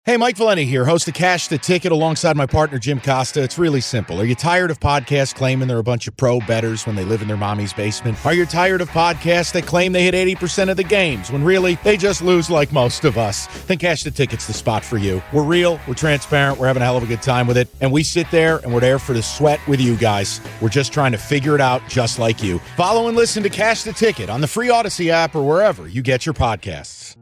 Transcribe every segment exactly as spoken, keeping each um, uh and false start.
Hey, Mike Valenti here, host of Cash the Ticket alongside my partner, Jim Costa. It's really simple. Are you tired of podcasts claiming they're a bunch of pro bettors when they live in their mommy's basement? Are you tired of podcasts that claim they hit eighty percent of the games when really they just lose like most of us? Then Cash the Ticket's the spot for you. We're real, we're transparent, we're having a hell of a good time with it, and we sit there and we're there for the sweat with you guys. We're just trying to figure it out just like you. Follow and listen to Cash the Ticket on the free Odyssey app or wherever you get your podcasts.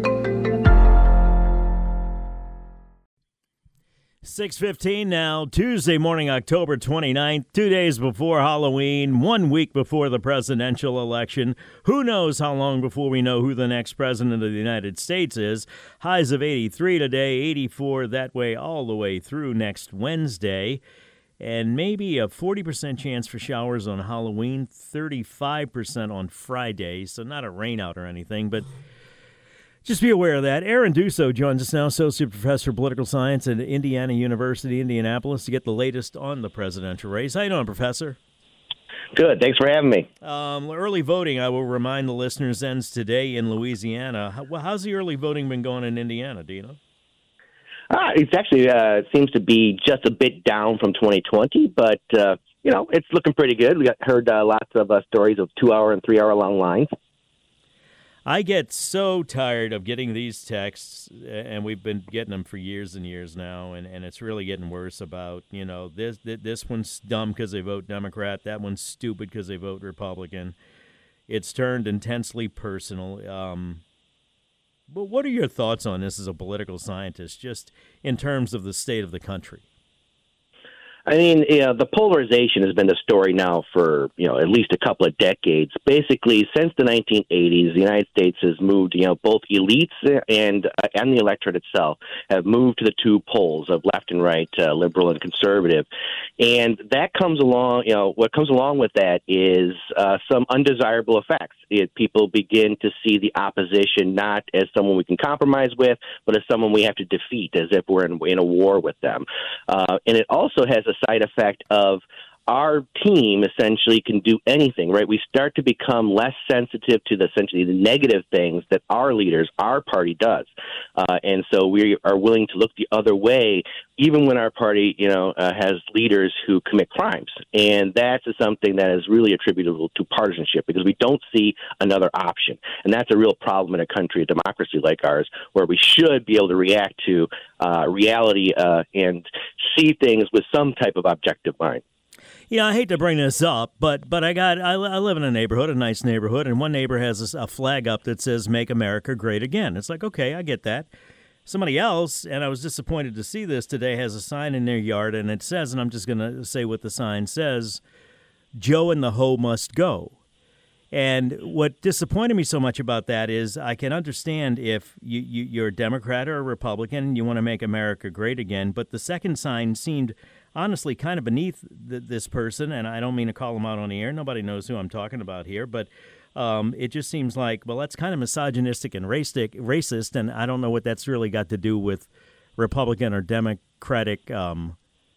six fifteen now, Tuesday morning, October twenty-ninth, two days before Halloween, one week before the presidential election. Who knows how long before we know who the next president of the United States is. Highs of eighty-three today, eighty-four that way all the way through next Wednesday. And maybe a forty percent chance for showers on Halloween, thirty-five percent on Friday. So not a rainout or anything, but just be aware of that. Aaron Dusso joins us now, Associate Professor of Political Science at Indiana University, Indianapolis, to get the latest on the presidential race. How you doing, Professor? Good. Thanks for having me. Um, early voting, I will remind the listeners, ends today in Louisiana. How, well, how's the early voting been going in Indiana? Do you know? Ah, it's actually uh, seems to be just a bit down from twenty twenty, but, uh, you know, it's looking pretty good. We got, heard uh, lots of uh, stories of two-hour and three-hour long lines. I get so tired of getting these texts, and we've been getting them for years and years now, and, and it's really getting worse about, you know, this this one's dumb because they vote Democrat, that one's stupid because they vote Republican. It's turned intensely personal. Um, but what are your thoughts on this as a political scientist, just in terms of the state of the country? I mean, you know, the polarization has been the story now for, you know, at least a couple of decades. Basically, since the nineteen eighties, the United States has moved, you know, both elites and uh, and the electorate itself have moved to the two poles of left and right, uh, liberal and conservative. And that comes along, you know, what comes along with that is uh, some undesirable effects. It, people begin to see the opposition not as someone we can compromise with, but as someone we have to defeat, as if we're in, in a war with them. Uh, and it also has a side effect of our team essentially can do anything, right? We start to become less sensitive to the essentially the negative things that our leaders, our party does. Uh, and so we are willing to look the other way, even when our party, you know, uh, has leaders who commit crimes. And that's something that is really attributable to partisanship because we don't see another option. And that's a real problem in a country, a democracy like ours, where we should be able to react to uh, reality uh, and see things with some type of objective mind. Yeah, I hate to bring this up, but but I got I, I live in a neighborhood, a nice neighborhood, and one neighbor has a, a flag up that says "Make America Great Again." It's like, okay, I get that. Somebody else, and I was disappointed to see this today, has a sign in their yard, and it says, and I'm just going to say what the sign says: "Joe and the hoe must go." And what disappointed me so much about that is I can understand if you, you, you're a Democrat or a Republican and you want to make America great again, but the second sign seemed honestly kind of beneath th- this person, and I don't mean to call him out on the air. Nobody knows who I'm talking about here, but um, it just seems like, well, that's kind of misogynistic and racist, racist, and I don't know what that's really got to do with Republican or Democratic um,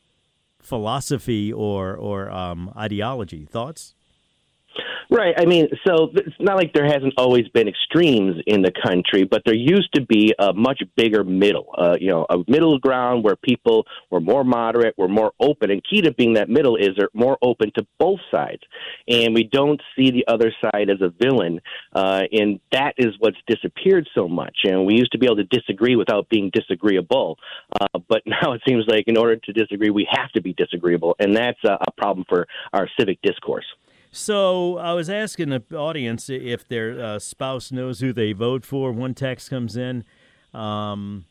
philosophy or, or um, ideology. Thoughts? Right. I mean, so it's not like there hasn't always been extremes in the country, but there used to be a much bigger middle, uh, you know, a middle ground where people were more moderate, were more open. And key to being that middle is they're more open to both sides. And we don't see the other side as a villain. Uh, and that is what's disappeared so much. And we used to be able to disagree without being disagreeable. Uh, but now it seems like in order to disagree, we have to be disagreeable. And that's a, a problem for our civic discourse. So I was asking the audience if their uh, spouse knows who they vote for. One text comes in. Um,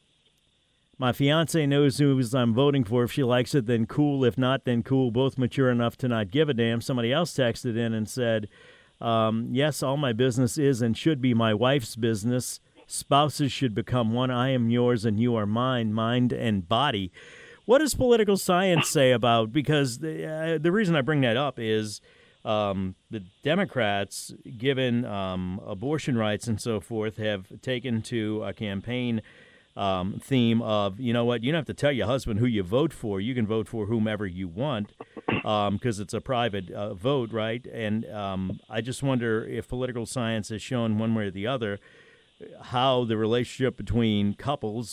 my fiance knows who I'm voting for. If she likes it, then cool. If not, then cool. Both mature enough to not give a damn. Somebody else texted in and said, um, yes, all my business is and should be my wife's business. Spouses should become one. I am yours and you are mine, mind and body. What does political science say about, because the, uh, the reason I bring that up is Um, the Democrats, given um, abortion rights and so forth, have taken to a campaign um, theme of, you know what, you don't have to tell your husband who you vote for. You can vote for whomever you want because um, it's a private uh, vote, right? And um, I just wonder if political science has shown one way or the other how the relationship between couples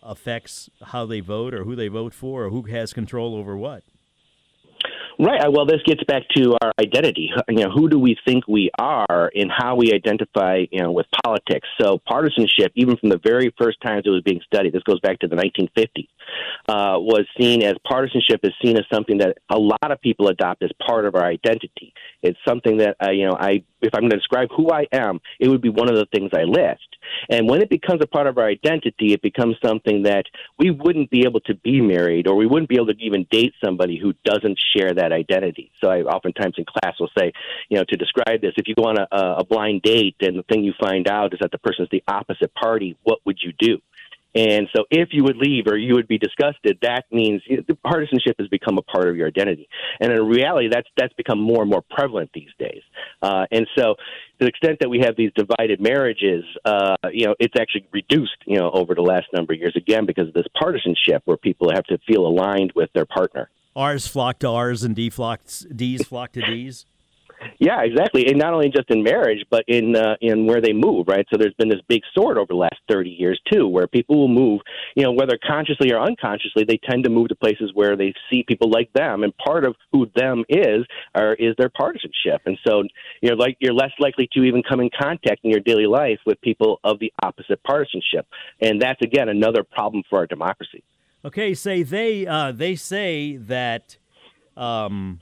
affects how they vote or who they vote for or who has control over what. Right. Well, this gets back to our identity. You know, who do we think we are and how we identify, you know, with politics. So partisanship, even from the very first times it was being studied, this goes back to the nineteen fifties, uh, was seen as partisanship is seen as something that a lot of people adopt as part of our identity. It's something that, uh, you know, I if I'm going to describe who I am, it would be one of the things I list. And when it becomes a part of our identity, it becomes something that we wouldn't be able to be married or we wouldn't be able to even date somebody who doesn't share that identity. So I oftentimes in class will say, you know, to describe this, if you go on a, a blind date and the thing you find out is that the person's the opposite party, what would you do? And so if you would leave or you would be disgusted, that means you know, the partisanship has become a part of your identity. And in reality, that's that's become more and more prevalent these days. Uh, and so to the extent that we have these divided marriages, uh, you know, it's actually reduced, you know, over the last number of years, again, because of this partisanship where people have to feel aligned with their partner. R's flock to R's and D flock, D's flock to D's. Yeah, exactly. And not only just in marriage, but in uh, in where they move, right? So there's been this big sort over the last thirty years, too, where people will move, you know, whether consciously or unconsciously, they tend to move to places where they see people like them. And part of who them is are, is their partisanship. And so you're, like, you're less likely to even come in contact in your daily life with people of the opposite partisanship. And that's, again, another problem for our democracy. Okay, say they, uh, they say that... Um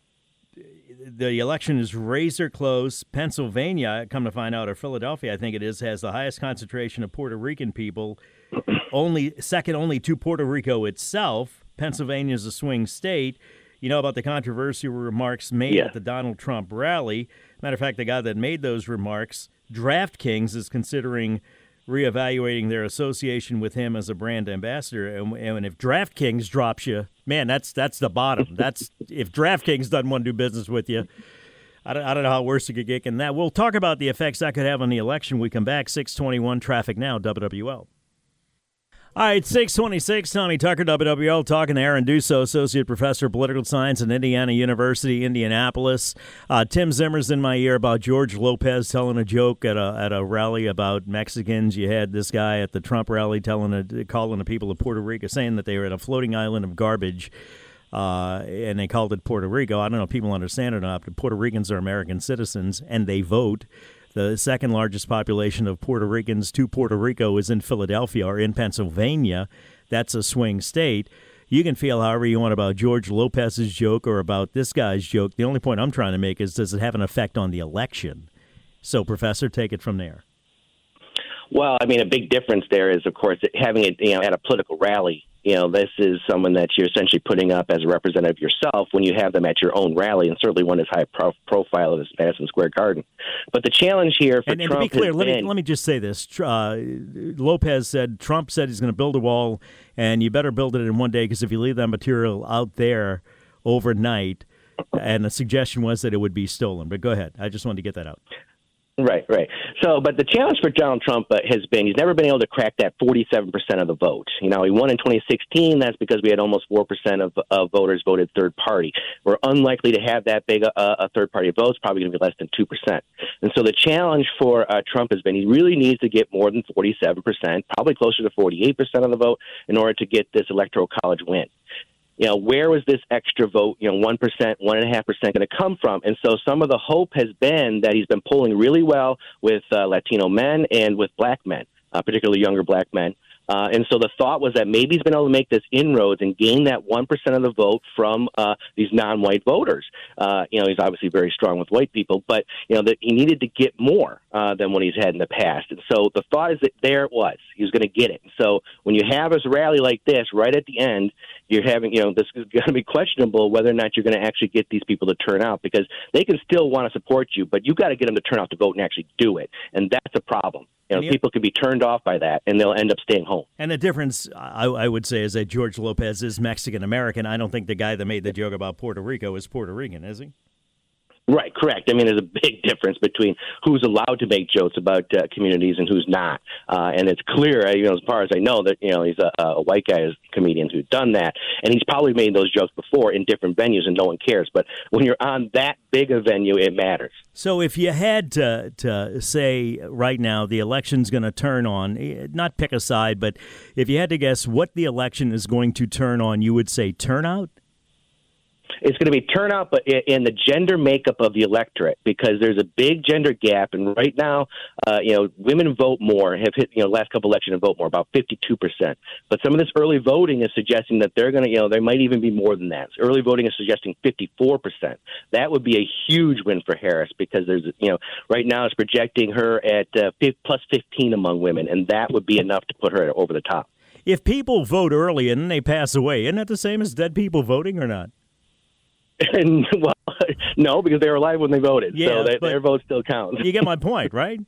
the election is razor close. Pennsylvania, come to find out, or Philadelphia, I think it is, has the highest concentration of Puerto Rican people, only second only to Puerto Rico itself. Pennsylvania is a swing state. You know about the controversial remarks made yeah. at the Donald Trump rally. Matter of fact, the guy that made those remarks, DraftKings, is considering reevaluating their association with him as a brand ambassador. And, and if DraftKings drops you, man, that's that's the bottom. That's if DraftKings doesn't want to do business with you, I don't, I don't know how worse it could get than that. We'll talk about the effects that could have on the election. We come back, six twenty-one, Traffic Now, W W L. All right, six twenty-six, Tommy Tucker, W W L, talking to Aaron Dusso, Associate Professor of Political Science at Indiana University, Indianapolis. Uh, Tim Zimmer's in my ear about George Lopez telling a joke at a at a rally about Mexicans. You had this guy at the Trump rally telling a, calling the people of Puerto Rico, saying that they were at a floating island of garbage, uh, and they called it Puerto Rico. I don't know if people understand it or not, but Puerto Ricans are American citizens, and they vote. The second largest population of Puerto Ricans to Puerto Rico is in Philadelphia or in Pennsylvania. That's a swing state. You can feel however you want about George Lopez's joke or about this guy's joke. The only point I'm trying to make is, does it have an effect on the election? So, Professor, take it from there. Well, I mean, a big difference there is, of course, having it, you know, at a political rally. You know, this is someone that you're essentially putting up as a representative yourself when you have them at your own rally, and certainly one as high pro- profile as Madison Square Garden. But the challenge here for and, and Trump to be clear, let been, me let me just say this: uh, Lopez said Trump said he's going to build a wall, and you better build it in one day because if you leave that material out there overnight, and the suggestion was that it would be stolen. But go ahead, I just wanted to get that out. Right, right. So, but the challenge for Donald Trump uh, has been he's never been able to crack that forty-seven percent of the vote. You know, he won in twenty sixteen. That's because we had almost four percent of, of voters voted third party. We're unlikely to have that big a, a third party vote. It's probably going to be less than two percent. And so the challenge for uh, Trump has been he really needs to get more than forty-seven percent, probably closer to forty-eight percent of the vote in order to get this electoral college win. You know, where was this extra vote, you know, one percent, one point five percent going to come from? And so some of the hope has been that he's been polling really well with uh, Latino men and with black men, uh, particularly younger black men. Uh, and so the thought was that maybe he's been able to make this inroads and gain that one percent of the vote from uh, these non-white voters. Uh, you know, he's obviously very strong with white people, but, you know, that he needed to get more uh, than what he's had in the past. And so the thought is that there it was. He was going to get it. So when you have a rally like this, right at the end, you're having, you know, this is going to be questionable whether or not you're going to actually get these people to turn out because they can still want to support you, but you've got to get them to turn out to vote and actually do it. And that's a problem. You know, yeah. People can be turned off by that, and they'll end up staying home. And the difference, I, I would say, is that George Lopez is Mexican-American. I don't think the guy that made the joke about Puerto Rico is Puerto Rican, is he? Right, correct. I mean, there's a big difference between who's allowed to make jokes about uh, communities and who's not. Uh, and it's clear, you know, as far as I know, that, you know, he's a, a white guy, comedian who's done that. And he's probably made those jokes before in different venues and no one cares. But when you're on that big a venue, it matters. So if you had to, to say right now the election's going to turn on, not pick a side, but if you had to guess what the election is going to turn on, you would say turnout? It's going to be turnout, but in the gender makeup of the electorate, because there's a big gender gap. And right now, uh, you know, women vote more, have hit, you know, last couple elections and vote more, about fifty-two percent. But some of this early voting is suggesting that they're going to, you know, there might even be more than that. So early voting is suggesting fifty-four percent. That would be a huge win for Harris, because there's, you know, right now it's projecting her at uh, plus fifteen among women, and that would be enough to put her over the top. If people vote early and then they pass away, isn't that the same as dead people voting or not? And, well, no, because they were alive when they voted, yeah, so they, their vote still counts. You get my point, right?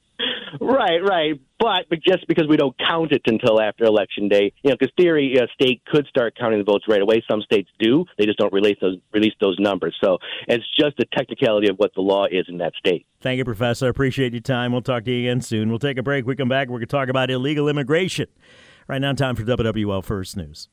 Right, right. But, but just because we don't count it until after Election Day, you know, because theory, a state could start counting the votes right away. Some states do. They just don't release those release those numbers. So it's just a technicality of what the law is in that state. Thank you, Professor. I appreciate your time. We'll talk to you again soon. We'll take a break. We come back. We're going to talk about illegal immigration. Right now, time for W W L First News.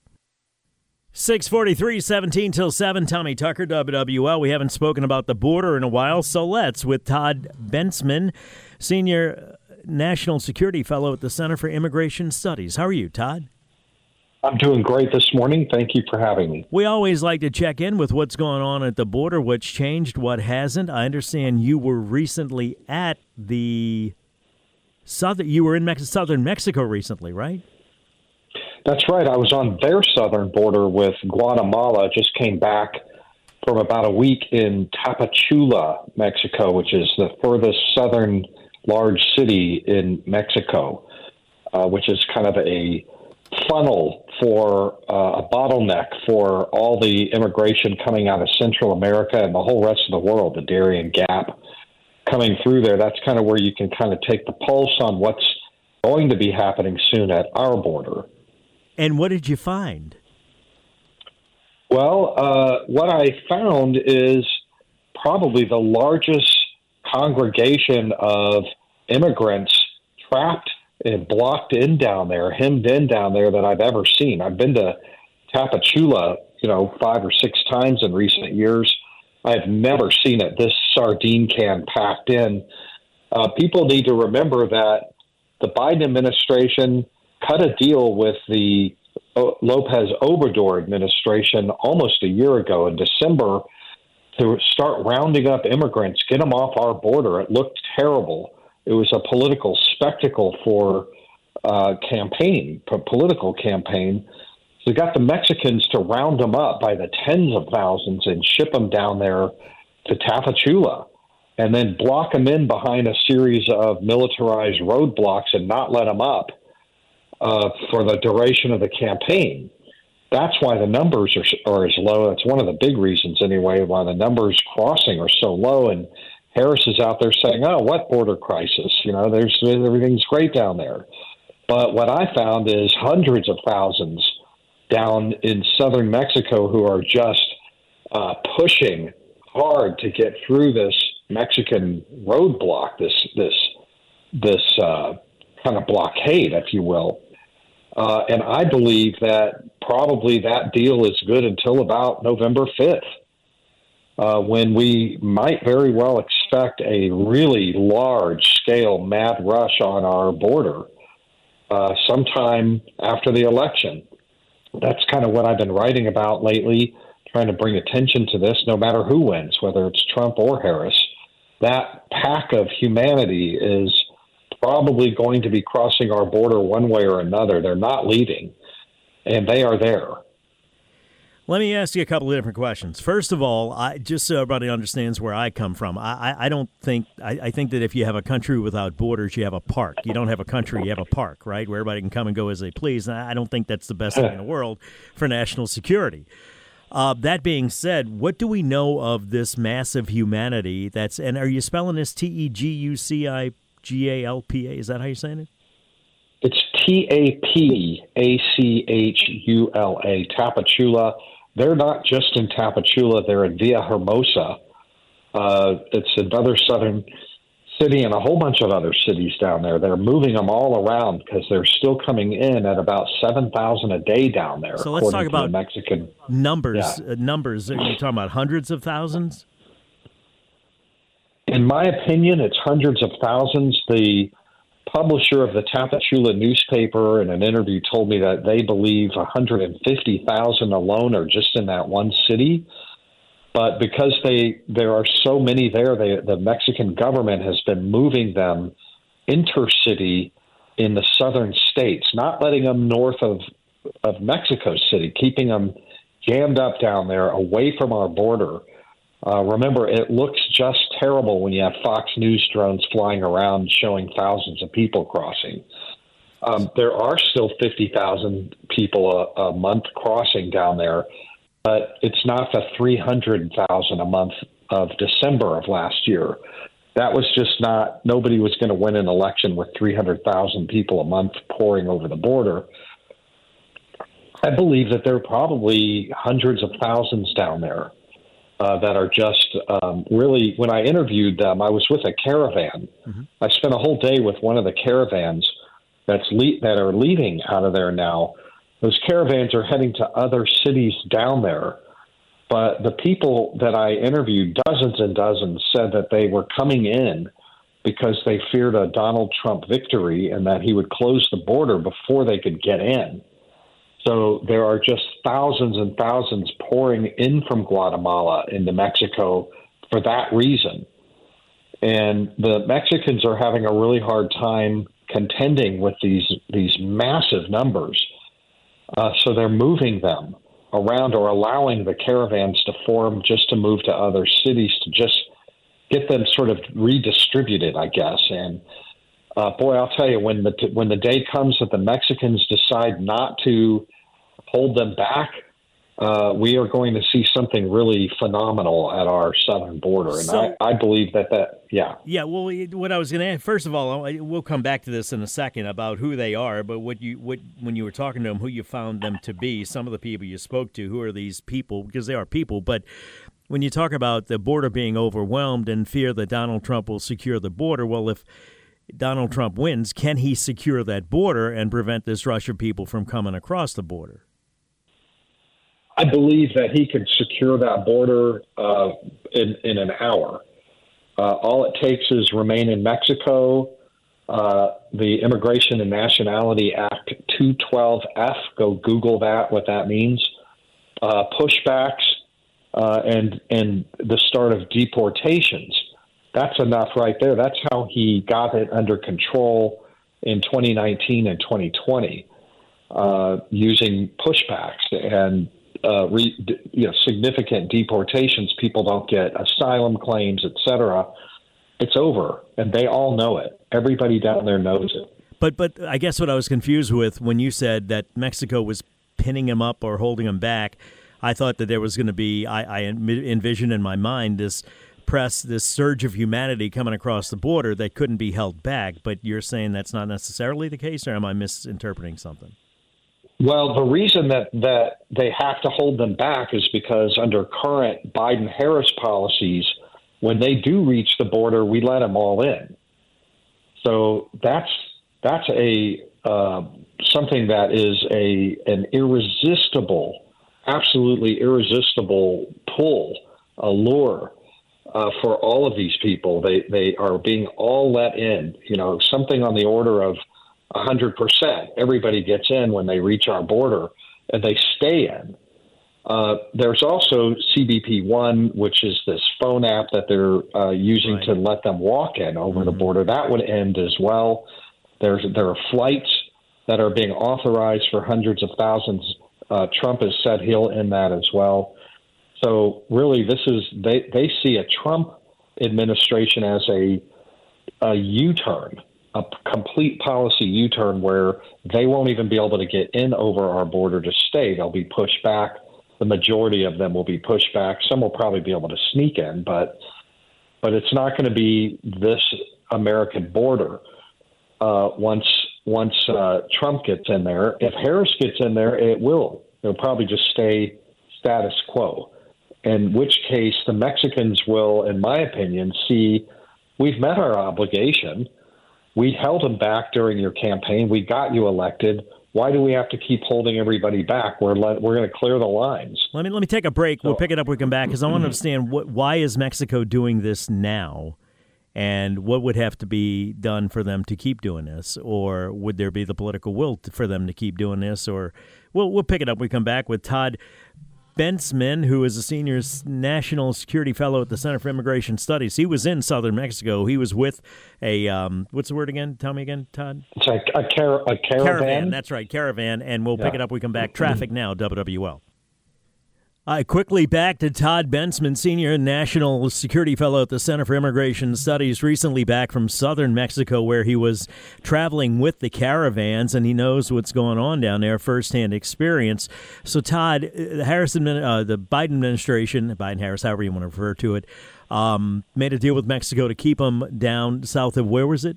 six forty-three, seventeen till seven. Tommy Tucker, W W L. We haven't spoken about the border in a while, so let's with Todd Bensman, Senior National Security Fellow at the Center for Immigration Studies. How are you, Todd? I'm doing great this morning. Thank you for having me. We always like to check in with what's going on at the border, what's changed, what hasn't. I understand you were recently at the southern, you were in Mex- southern Mexico recently, right? That's right. I was on their southern border with Guatemala. Just came back from about a week in Tapachula, Mexico, which is the furthest southern large city in Mexico, uh, which is kind of a funnel for uh, a bottleneck for all the immigration coming out of Central America and the whole rest of the world, the Darien Gap coming through there. That's kind of where you can kind of take the pulse on what's going to be happening soon at our border. And what did you find? Well, uh, what I found is probably the largest congregation of immigrants trapped and blocked in down there, hemmed in down there that I've ever seen. I've been to Tapachula, you know, five or six times in recent years. I've never seen it this sardine can packed in. Uh, people need to remember that the Biden administration cut a deal with the Lopez Obrador administration almost a year ago in December to start rounding up immigrants, get them off our border. It looked terrible. It was a political spectacle for uh, campaign, for political campaign. So they got the Mexicans to round them up by the tens of thousands and ship them down there to Tapachula, and then block them in behind a series of militarized roadblocks and not let them up uh, for the duration of the campaign. That's why the numbers are, are as low. That's one of the big reasons, anyway, why the numbers crossing are so low. And Harris is out there saying, "Oh, what border crisis? You know, there's everything's great down there." But what I found is hundreds of thousands down in southern Mexico who are just uh, pushing hard to get through this Mexican roadblock, this this this uh, kind of blockade, if you will. Uh, and I believe that probably that deal is good until about November fifth, uh, when we might very well expect a really large-scale mad rush on our border uh, sometime after the election. That's kind of what I've been writing about lately, trying to bring attention to this, no matter who wins, whether it's Trump or Harris. That pack of humanity is probably going to be crossing our border one way or another. They're not leaving, and they are there. Let me ask you a couple of different questions. First of all, I, just so everybody understands where I come from, I, I, I don't think I, I think that if you have a country without borders, you have a park. You don't have a country, you have a park, right, where everybody can come and go as they please. And I don't think that's the best thing in the world for national security. Uh, that being said, what do we know of this massive humanity that's, and are you spelling this T E G U C I G A L P A? Is that how you're saying it? It's T A P A C H U L A, Tapachula. They're not just in Tapachula, they're in Villahermosa, Uh, it's another southern city and a whole bunch of other cities down there. They're moving them all around because they're still coming in at about seven thousand a day down there. So let's talk about the Mexican numbers. Yeah. Uh, numbers. Are you talking about hundreds of thousands? In my opinion, it's hundreds of thousands. The publisher of the Tapachula newspaper in an interview told me that they believe one hundred fifty thousand alone are just in that one city. But because they there are so many there, they, the Mexican government has been moving them intercity in the southern states, not letting them north of, of Mexico City, keeping them jammed up down there away from our border. Uh, remember, it looks just terrible when you have Fox News drones flying around showing thousands of people crossing. Um, there are still fifty thousand people a, a month crossing down there, but it's not the three hundred thousand a month of December of last year. That was just not, nobody was going to win an election with three hundred thousand people a month pouring over the border. I believe that there are probably hundreds of thousands down there. Uh, that are just um, really, when I interviewed them, I was with a caravan. Mm-hmm. I spent a whole day with one of the caravans that's le- that are leaving out of there now. Those caravans are heading to other cities down there. But the people that I interviewed, dozens and dozens, said that they were coming in because they feared a Donald Trump victory and that he would close the border before they could get in. So there are just thousands and thousands pouring in from Guatemala into Mexico for that reason. And the Mexicans are having a really hard time contending with these these massive numbers. Uh, so they're moving them around or allowing the caravans to form just to move to other cities to just get them sort of redistributed, I guess. And Uh, boy, I'll tell you, when the when the day comes that the Mexicans decide not to hold them back, uh, we are going to see something really phenomenal at our southern border. And so, I, I believe that that, yeah. Yeah, well, what I was going to add, first of all, we'll come back to this in a second about who they are, but what you what when you were talking to them, who you found them to be, some of the people you spoke to, who are these people, because they are people, but when you talk about the border being overwhelmed and fear that Donald Trump will secure the border, well, if Donald Trump wins, can he secure that border and prevent this rush of people from coming across the border? I believe that he could secure that border uh, in, in an hour. Uh, all it takes is remain in Mexico. Uh, the Immigration and Nationality Act two twelve F, go Google that, what that means. Uh, pushbacks uh, and, and the start of deportations. That's enough right there. That's how he got it under control in twenty nineteen and twenty twenty, uh, using pushbacks and uh, re, you know, significant deportations. People don't get asylum claims, et cetera. It's over, and they all know it. Everybody down there knows it. But but I guess what I was confused with when you said that Mexico was pinning him up or holding him back, I thought that there was going to be, I, I envisioned in my mind this press, this surge of humanity coming across the border that couldn't be held back. But you're saying that's not necessarily the case, or am I misinterpreting something? Well, the reason that, that they have to hold them back is because under current Biden-Harris policies, when they do reach the border, we let them all in. So that's that's a uh, something that is a an irresistible, absolutely irresistible pull, a lure uh, for all of these people. They they are being all let in. You know, something on the order of a hundred percent. Everybody gets in when they reach our border, and they stay in. Uh, there's also C B P one, which is this phone app that they're uh, using right. to let them walk in over mm-hmm. the border. That would end as well. There's there are flights that are being authorized for hundreds of thousands. Uh, Trump has said he'll end that as well. So really, this is they, they see a Trump administration as a a U-turn, a complete policy U-turn where they won't even be able to get in over our border to stay. They'll be pushed back. The majority of them will be pushed back. Some will probably be able to sneak in, but but it's not going to be this American border uh, once once uh, Trump gets in there. If Harris gets in there, it will. It'll probably just stay status quo. in which case the Mexicans will, in my opinion, see we've met our obligation. We held them back during your campaign. We got you elected. Why do we have to keep holding everybody back? We're let, we're going to clear the lines. Let me let me take a break. We'll pick it up when we come back because I want to understand what, why is Mexico doing this now, and what would have to be done for them to keep doing this, or would there be the political will to, for them to keep doing this? Or we'll we'll pick it up when we come back with Todd Bensman, who is a senior national security fellow at the Center for Immigration Studies. He was in southern Mexico. He was with a, um, what's the word again? Tell me again, Todd. It's like a, car- a caravan. Caravan, that's right, caravan. And we'll yeah. pick it up when we come back. Traffic now, W W L. Uh, quickly back to Todd Bensman, Senior National Security Fellow at the Center for Immigration Studies, recently back from southern Mexico where he was traveling with the caravans, and he knows what's going on down there, firsthand experience. So, Todd, the, Harris, uh, the Biden administration, Biden-Harris, however you want to refer to it, um, made a deal with Mexico to keep them down south of, where was it?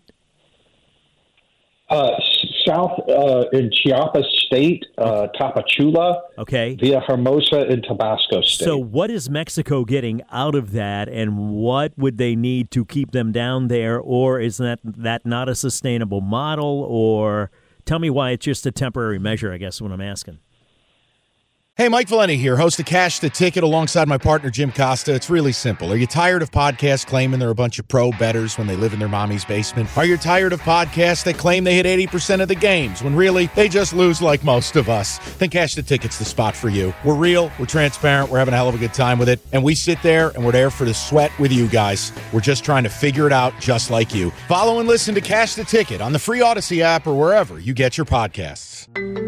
Uh, south uh, in Chiapas State, uh, Tapachula, okay, via Hermosa in Tabasco State. So what is Mexico getting out of that, and what would they need to keep them down there, or is that, that not a sustainable model, or tell me why it's just a temporary measure, I guess is what I'm asking. Hey, Mike Valenti here, host of Cash the Ticket alongside my partner, Jim Costa. It's really simple. Are you tired of podcasts claiming they're a bunch of pro bettors when they live in their mommy's basement? Are you tired of podcasts that claim they hit eighty percent of the games when really they just lose like most of us? Then Cash the Ticket's the spot for you. We're real, we're transparent, we're having a hell of a good time with it, and we sit there and we're there for the sweat with you guys. We're just trying to figure it out just like you. Follow and listen to Cash the Ticket on the free Odyssey app or wherever you get your podcasts.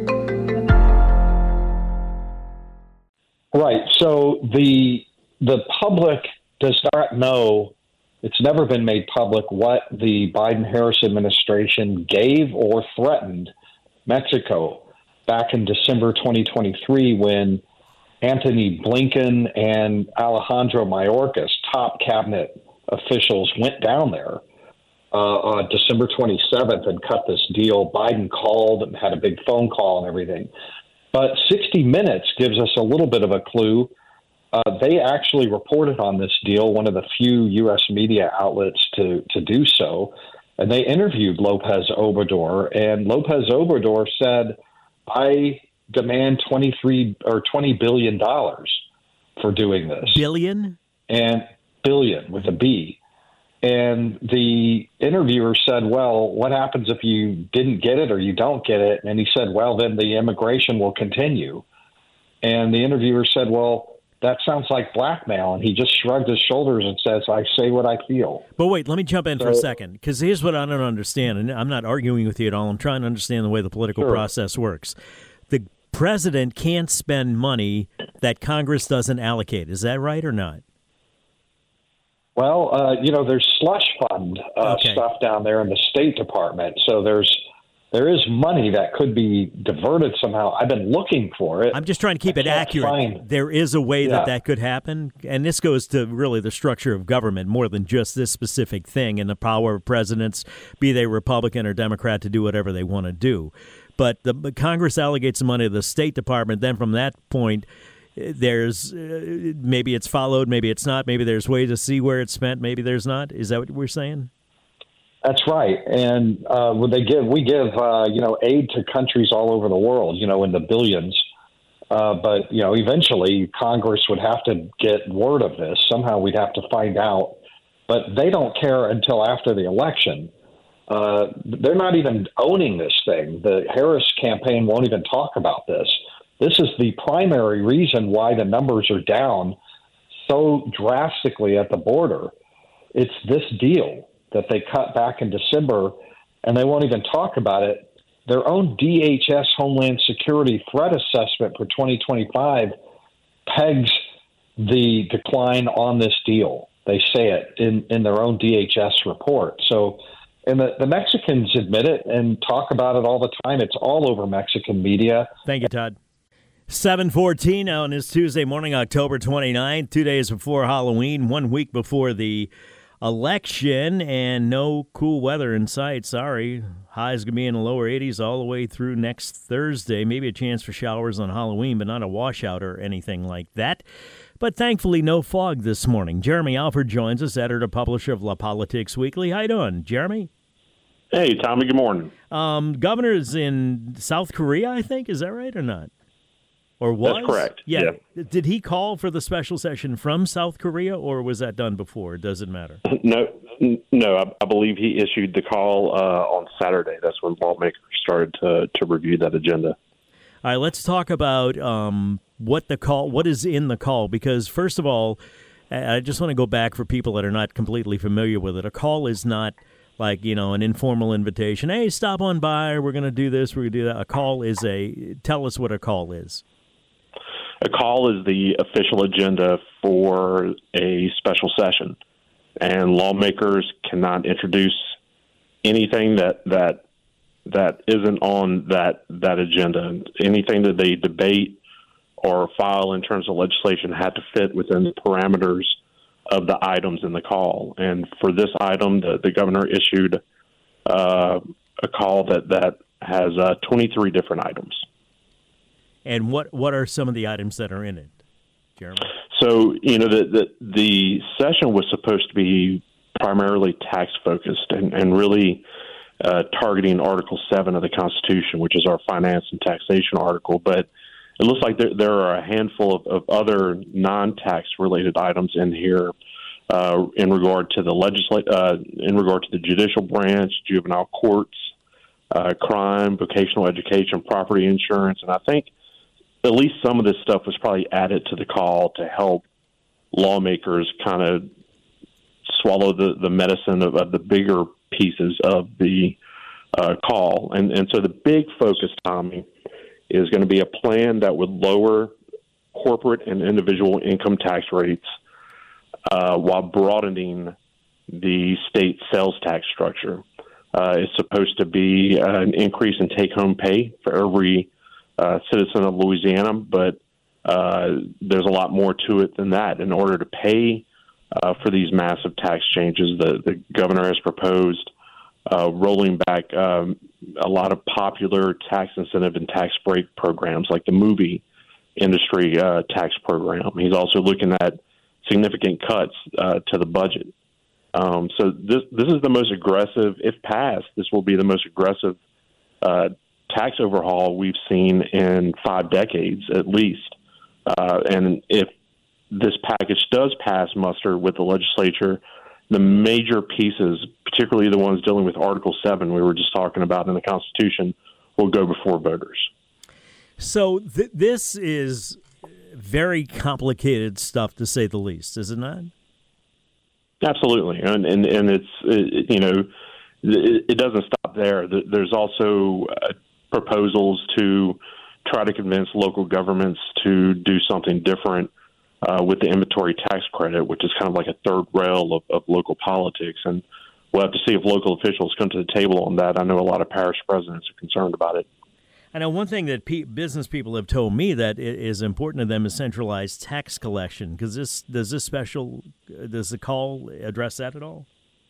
Right. So the the public does not know, it's never been made public what the Biden-Harris administration gave or threatened Mexico back in December twenty twenty-three when Antony Blinken and Alejandro Mayorkas, top cabinet officials, went down there uh, on December twenty-seventh and cut this deal. Biden called and had a big phone call and everything. But sixty minutes gives us a little bit of a clue. Uh, they actually reported on this deal, one of the few U S media outlets to, to do so. And they interviewed Lopez Obrador. And Lopez Obrador said, I demand twenty-three or twenty billion dollars for doing this. Billion? And billion with a B. And the interviewer said, well, what happens if you didn't get it or you don't get it? And he said, well, then the immigration will continue. And the interviewer said, well, that sounds like blackmail. And he just shrugged his shoulders and says, I say what I feel. But wait, let me jump in so, for a second, because here's what I don't understand. And I'm not arguing with you at all. I'm trying to understand the way the political sure. process works. The president can't spend money that Congress doesn't allocate. Is that right or not? Well, uh, you know, there's slush fund uh, okay. stuff down there in the State Department. So there's there is money that could be diverted somehow. I've been looking for it. I'm just trying to keep I it accurate. Find... There is a way yeah. that that could happen. And this goes to really the structure of government more than just this specific thing and the power of presidents, be they Republican or Democrat, to do whatever they want to do. But the but Congress allocates the money to the State Department. Then from that point, there's uh, maybe it's followed, maybe it's not. Maybe there's ways to see where it's spent. Maybe there's not. Is that what we're saying? That's right. And uh, when they give, we give, uh, you know, aid to countries all over the world, you know, in the billions. Uh, but, you know, eventually Congress would have to get word of this. Somehow we'd have to find out. But they don't care until after the election. Uh, they're not even owning this thing. The Harris campaign won't even talk about this. This is the primary reason why the numbers are down so drastically at the border. It's this deal that they cut back in December, and they won't even talk about it. Their own D H S Homeland Security threat assessment for twenty twenty-five pegs the decline on this deal. They say it in, in their own D H S report. So, and the, the Mexicans admit it and talk about it all the time. It's all over Mexican media. Thank you, Todd. seven fourteen on this Tuesday morning, October twenty-ninth, two days before Halloween, one week before the election and no cool weather in sight. Sorry. Highs going to be in the lower eighties all the way through next Thursday. Maybe a chance for showers on Halloween, but not a washout or anything like that. But thankfully, no fog this morning. Jeremy Alford joins us, editor, publisher of La Politics Weekly. How you doing, Jeremy? Hey, Tommy, good morning. Um, governor's in South Korea, I think. Is that right or not? Or was? That's correct. Yeah. yeah. Did he call for the special session from South Korea, or was that done before? Does it matter? No, no. I, I believe he issued the call uh, on Saturday. That's when lawmakers started to, to review that agenda. All right, let's talk about um, what the call, what is in the call, because first of all, I just want to go back for people that are not completely familiar with it. A call is not like, you know, an informal invitation. Hey, stop on by. We're going to do this. We're going to do that. A call is a, tell us what a call is. A call is the official agenda for a special session, and lawmakers cannot introduce anything that that that isn't on that that agenda. Anything that they debate or file in terms of legislation had to fit within the parameters of the items in the call. And for this item, the, the governor issued uh, a call that that has uh, twenty-three different items. And what, what are some of the items that are in it, Jeremy? So, you know, the the, the session was supposed to be primarily tax-focused and, and really uh, targeting Article seven of the Constitution, which is our finance and taxation article. But it looks like there, there are a handful of, of other non-tax-related items in here uh, in regard to the legislate, uh, in regard to the judicial branch, juvenile courts, uh, crime, vocational education, property insurance, and I think at least some of this stuff was probably added to the call to help lawmakers kind of swallow the, the medicine of, of the bigger pieces of the uh, call. And, and so the big focus, Tommy, is going to be a plan that would lower corporate and individual income tax rates uh, while broadening the state sales tax structure. Uh, it's supposed to be uh, an increase in take-home pay for every Uh, citizen of Louisiana, but uh, there's a lot more to it than that. In order to pay uh, for these massive tax changes, the, the governor has proposed uh, rolling back um, a lot of popular tax incentive and tax break programs like the movie industry uh, tax program. He's also looking at significant cuts uh, to the budget. Um, so this this is the most aggressive, if passed, this will be the most aggressive uh tax overhaul we've seen in five decades at least. Uh, and if this package does pass muster with the legislature, the major pieces, particularly the ones dealing with Article seven we were just talking about in the Constitution, will go before voters. So th- this is very complicated stuff, to say the least, is it not? Absolutely. And, and, and it's, it, you know, it, it doesn't stop there. There's also uh, proposals to try to convince local governments to do something different uh, with the inventory tax credit, which is kind of like a third rail of, of local politics. And we'll have to see if local officials come to the table on that. I know a lot of parish presidents are concerned about it. I know one thing that pe- business people have told me that is important to them is centralized tax collection. Because this does this special does the call address that at all?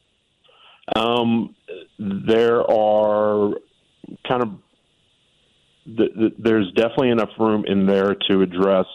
Um, there are kind of The, the, there's definitely enough room in there to address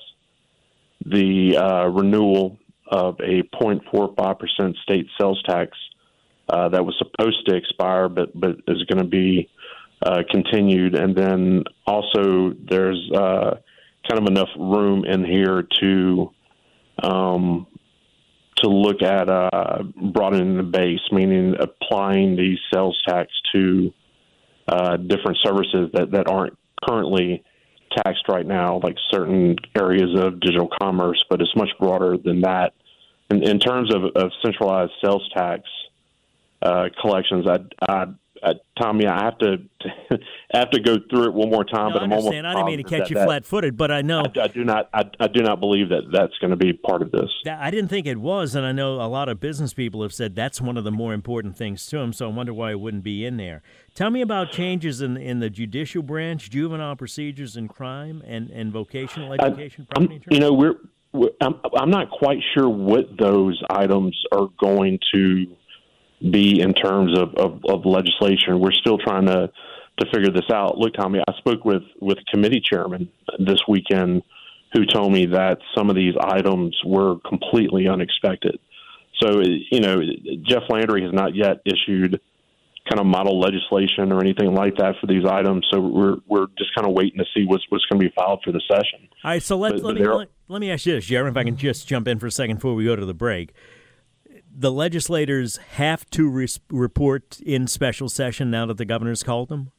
the uh, renewal of a zero point four five percent state sales tax uh, that was supposed to expire, but but is going to be uh, continued. And then also there's uh, kind of enough room in here to um, to look at uh, broadening the base, meaning applying the sales tax to uh, different services that, that aren't currently taxed right now, like certain areas of digital commerce, but it's much broader than that. In, in terms of, of centralized sales tax uh, collections, I, I, I, Tommy, I have to I have to go through it one more time. No, but I I'm understand. almost I didn't mean to catch that, you that, flat-footed, but I know I, I do not. I, I do not believe that that's going to be part of this. I didn't think it was, and I know a lot of business people have said that's one of the more important things to them. So I wonder why it wouldn't be in there. Tell me about changes in in the judicial branch, juvenile procedures and crime, and, and vocational education. I, you know, we're I'm, I'm not quite sure what those items are going to be in terms of, of, of legislation. We're still trying to, to figure this out. Look, Tommy, I spoke with, with committee chairman this weekend who told me that some of these items were completely unexpected. So, you know, Jeff Landry has not yet issued kind of model legislation or anything like that for these items. So we're we're just kind of waiting to see what's what's going to be filed for the session. All right, so let, but, let, but me, let, let me ask you this, Jeremy, if I can just jump in for a second before we go to the break. The legislators have to re- report in special session now that the governor's called them?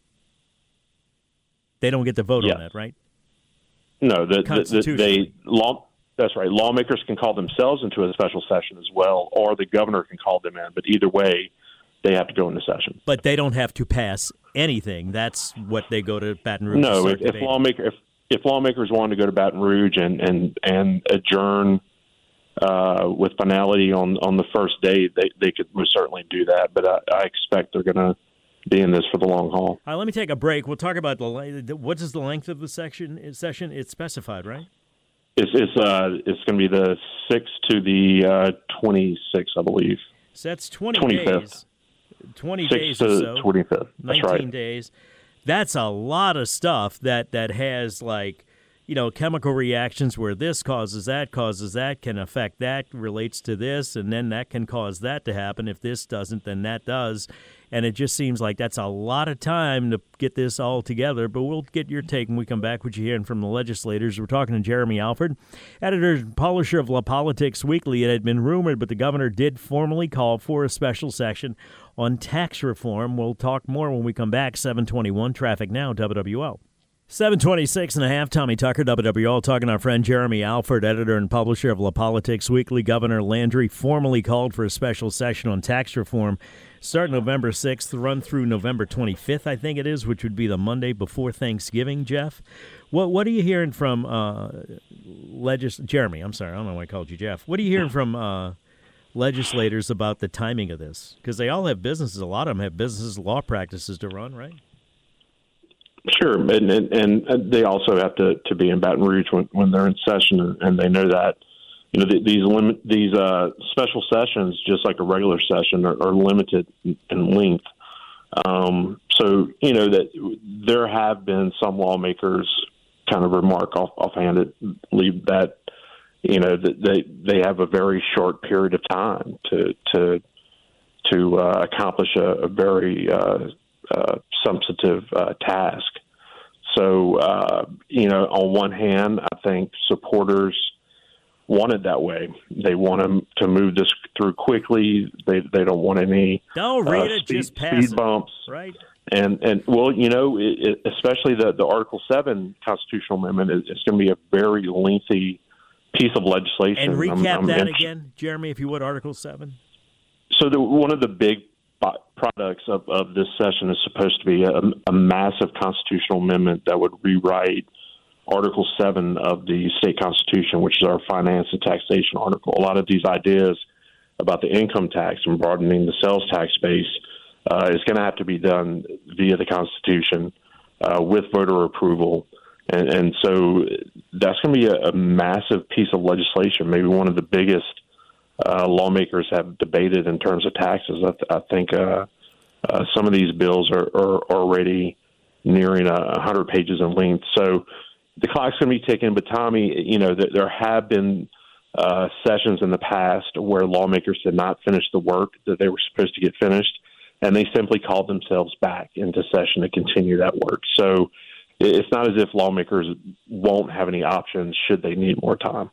They don't get to vote yes. on that, right? No, the, the, the, they law. That's right. Lawmakers can call themselves into a special session as well, or the governor can call them in. But either way, they have to go into session. But they don't have to pass anything. That's what they go to Baton Rouge. No, if, if lawmaker if if lawmakers want to go to Baton Rouge and and and adjourn uh, with finality on on the first day, they they could most certainly do that. But I, I expect they're going to be in this for the long haul. All right, let me take a break. We'll talk about the what is the length of the section session. It's specified, right? It's it's uh it's going to be the sixth to the uh, twenty-sixth, I believe. So that's twenty twenty-fifth. days. twenty Six days to or so. twenty-fifth. That's nineteen right. days. That's a lot of stuff that, that has, like, you know, chemical reactions where this causes that, causes that, can affect that, relates to this, and then that can cause that to happen. If this doesn't, then that does. And it just seems like that's a lot of time to get this all together. But we'll get your take when we come back, what you're hearing from the legislators. We're talking to Jeremy Alford, editor and publisher of La Politics Weekly. It had been rumored, but the governor did formally call for a special session on tax reform. We'll talk more when we come back. seven twenty-one Traffic Now, W W L. seven twenty-six and a half, Tommy Tucker, W W L, talking to our friend Jeremy Alford, editor and publisher of La Politics Weekly. Governor Landry formally called for a special session on tax reform. Start November sixth, run through November twenty-fifth, I think it is, which would be the Monday before Thanksgiving, Jeff. What what are you hearing from uh, legis- Jeremy? I'm sorry, I don't know why I called you Jeff. What are you hearing from uh, legislators about the timing of this? Because they all have businesses. A lot of them have businesses, law practices to run, right? Sure, and, and and they also have to, to be in Baton Rouge when, when they're in session, and they know that. You know, these limit these uh, special sessions, just like a regular session, are, are limited in length. Um, so, you know, that there have been some lawmakers kind of remark off, offhandedly that, you know, that they they have a very short period of time to to to uh, accomplish a, a very uh, uh, substantive uh, task. So, uh, you know, on one hand, I think supporters want it that way. They want them to move this through quickly. They they don't want any don't read uh, it, speed, just pass speed bumps. It, right? And and well, you know, it, it, especially the the Article seven constitutional amendment is, is going to be a very lengthy piece of legislation. And recap I'm, I'm that inter- again, Jeremy, if you would. Article seven. So the, one of the big products of, of this session is supposed to be a, a massive constitutional amendment that would rewrite Article seven of the state constitution, which is our finance and taxation article. A lot of these ideas about the income tax and broadening the sales tax base uh, is going to have to be done via the Constitution uh, with voter approval. And, and so that's going to be a, a massive piece of legislation, maybe one of the biggest uh, lawmakers have debated in terms of taxes. I, th- I think uh, uh, some of these bills are, are already nearing a hundred pages in length. So the clock's going to be ticking. But Tommy, you know, th- there have been uh, sessions in the past where lawmakers did not finish the work that they were supposed to get finished, and they simply called themselves back into session to continue that work. So it's not as if lawmakers won't have any options should they need more time.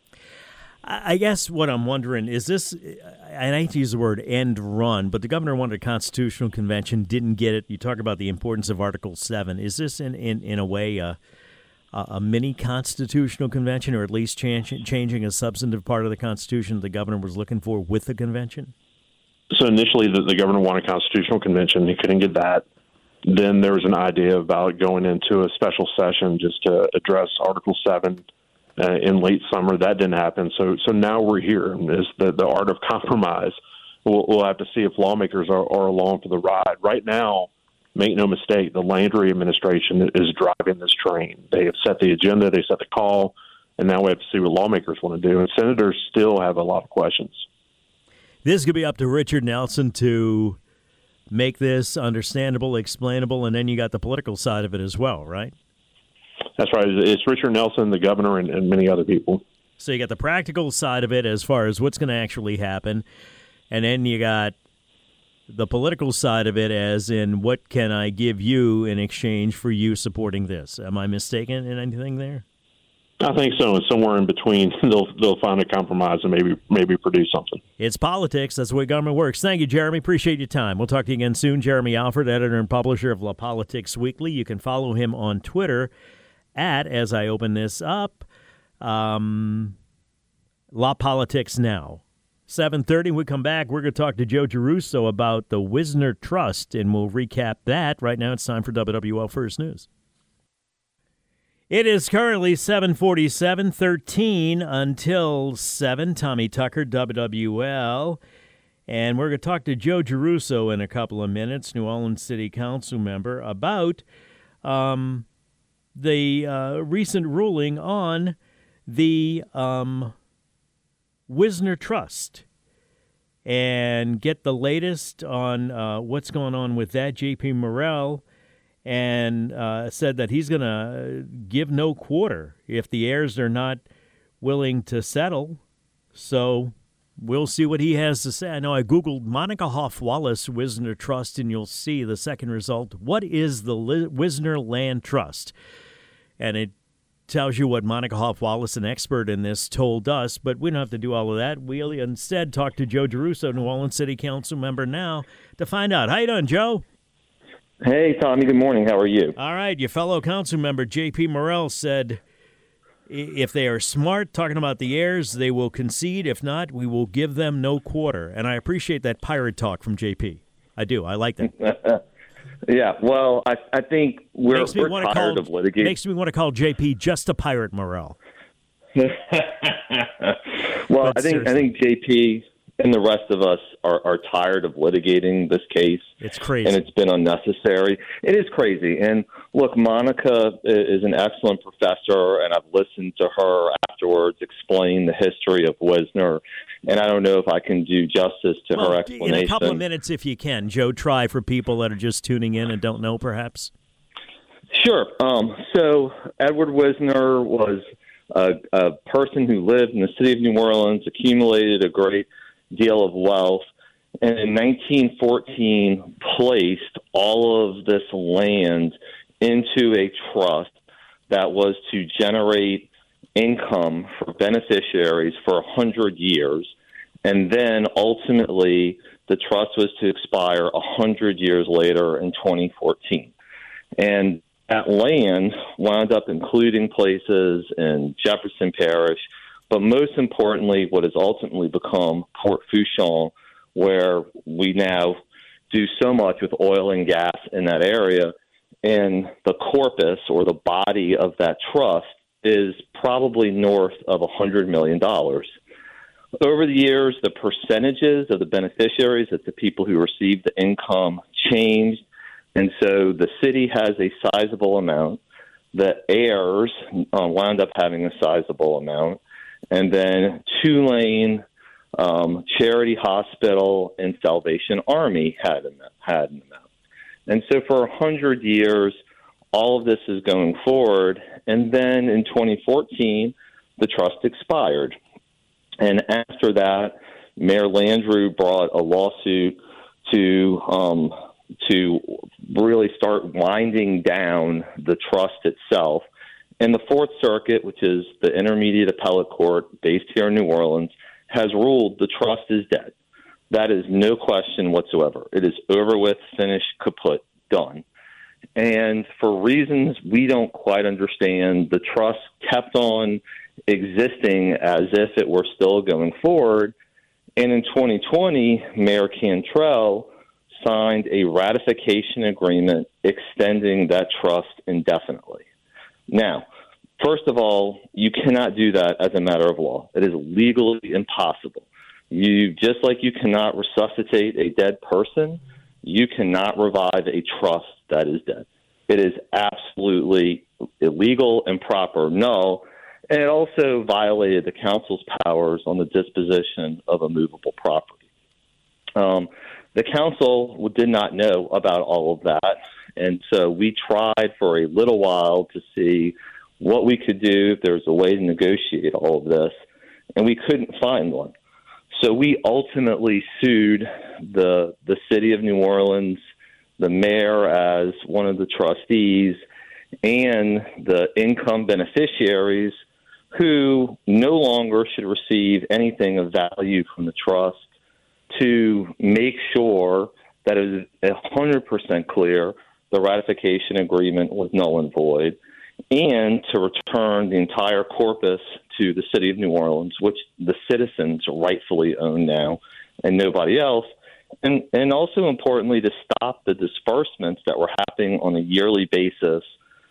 I guess what I'm wondering is this, and I hate to use the word end run, but the governor wanted a constitutional convention, didn't get it. You talk about the importance of Article seven. Is this in, in, in a way a, a mini constitutional convention, or at least change, changing a substantive part of the Constitution the governor was looking for with the convention? So initially the, the governor wanted a constitutional convention. He couldn't get that. Then there was an idea about going into a special session just to address Article seven uh, in late summer. That didn't happen. So so now we're here. It's the, the art of compromise. We'll, we'll have to see if lawmakers are, are along for the ride. Right now, make no mistake, the Landry administration is driving this train. They have set the agenda. They set the call. and now we have to see what lawmakers want to do. And senators still have a lot of questions. This could be up to Richard Nelson to make this understandable, explainable, and then you got the political side of it as well, right? That's right. It's Richard Nelson, the governor, and, and many other people. So you got the practical side of it as far as what's going to actually happen, and then you got the political side of it as in what can I give you in exchange for you supporting this. Am I mistaken in anything there? I think so. And somewhere in between, they'll they'll find a compromise and maybe maybe produce something. It's politics. That's the way government works. Thank you, Jeremy. Appreciate your time. We'll talk to you again soon. Jeremy Alford, editor and publisher of La Politics Weekly. You can follow him on Twitter at, as I open this up, um, La Politics Now. seven thirty, we come back. We're going to talk to Joe Giarrusso about the Wisner Trust, and we'll recap that. Right now, it's time for W W L First News. It is currently seven forty-seven, thirteen until seven. Tommy Tucker, W W L. And we're going to talk to Joe Giarrusso in a couple of minutes, New Orleans City Council member, about um, the uh, recent ruling on the um, Wisner Trust, and get the latest on uh, what's going on with that. J P Morrell and uh, said that he's going to give no quarter if the heirs are not willing to settle. So we'll see what he has to say. I know I Googled Monica Hoff Wallace Wisner Trust, and you'll see the second result. What is the Wisner Land Trust? And it tells you what Monica Hoff Wallace, an expert in this, told us, but we don't have to do all of that. We'll instead talk to Joe Giarrusso, New Orleans City Council member now, to find out. How you doing, Joe? Hey, Tommy. Good morning. How are you? All right. Your fellow council member, J P Morrell, said if they are smart, talking about the heirs, they will concede. If not, we will give them no quarter. And I appreciate that pirate talk from J P. I do. I like that. Yeah, well, I I think we're, makes me we're want tired to of call, litigating. Makes me want to call J P just a pirate, Morrell. well, But I think seriously. I think J P and the rest of us are, are tired of litigating this case. It's crazy. And it's been unnecessary. It is crazy. And look, Monica is an excellent professor, and I've listened to her afterwards explain the history of Wisner. And I don't know if I can do justice to well, her explanation. In a couple of minutes, if you can, Joe, try for people that are just tuning in and don't know, perhaps. Sure. Um, so Edward Wisner was a, a person who lived in the city of New Orleans, accumulated a great deal of wealth, and in nineteen fourteen placed all of this land into a trust that was to generate income for beneficiaries for one hundred years, and then ultimately the trust was to expire one hundred years later in twenty fourteen. And that land wound up including places in Jefferson Parish, but most importantly, what has ultimately become Port Fourchon, where we now do so much with oil and gas in that area. And the corpus, or the body of that trust, is probably north of one hundred million dollars. Over the years, the percentages of the beneficiaries, that's the people who receive the income, changed. And so the city has a sizable amount. The heirs uh, wound up having a sizable amount. And then Tulane, um, Charity Hospital, and Salvation Army had an, had an amount. And so for one hundred years, all of this is going forward. And then in twenty fourteen, the trust expired. And after that, Mayor Landrieu brought a lawsuit to um, to really start winding down the trust itself. And the Fourth Circuit, which is the intermediate appellate court based here in New Orleans, has ruled the trust is dead. That is no question whatsoever. It is over with, finished, kaput, done. And for reasons we don't quite understand, the trust kept on existing as if it were still going forward. And in twenty twenty, Mayor Cantrell signed a ratification agreement extending that trust indefinitely. Now, first of all, you cannot do that as a matter of law. It is legally impossible. You just like you cannot resuscitate a dead person, you cannot revive a trust that is dead. It is absolutely illegal, improper, null. And it also violated the council's powers on the disposition of a movable property. Um, the council did not know about all of that, and so we tried for a little while to see what we could do if there was a way to negotiate all of this, and we couldn't find one. So we ultimately sued the the city of New Orleans, the mayor as one of the trustees, and the income beneficiaries who no longer should receive anything of value from the trust, to make sure that it was one hundred percent clear the ratification agreement was null and void, and to return the entire corpus to the city of New Orleans, which the citizens rightfully own now and nobody else. And, and also importantly, to stop the disbursements that were happening on a yearly basis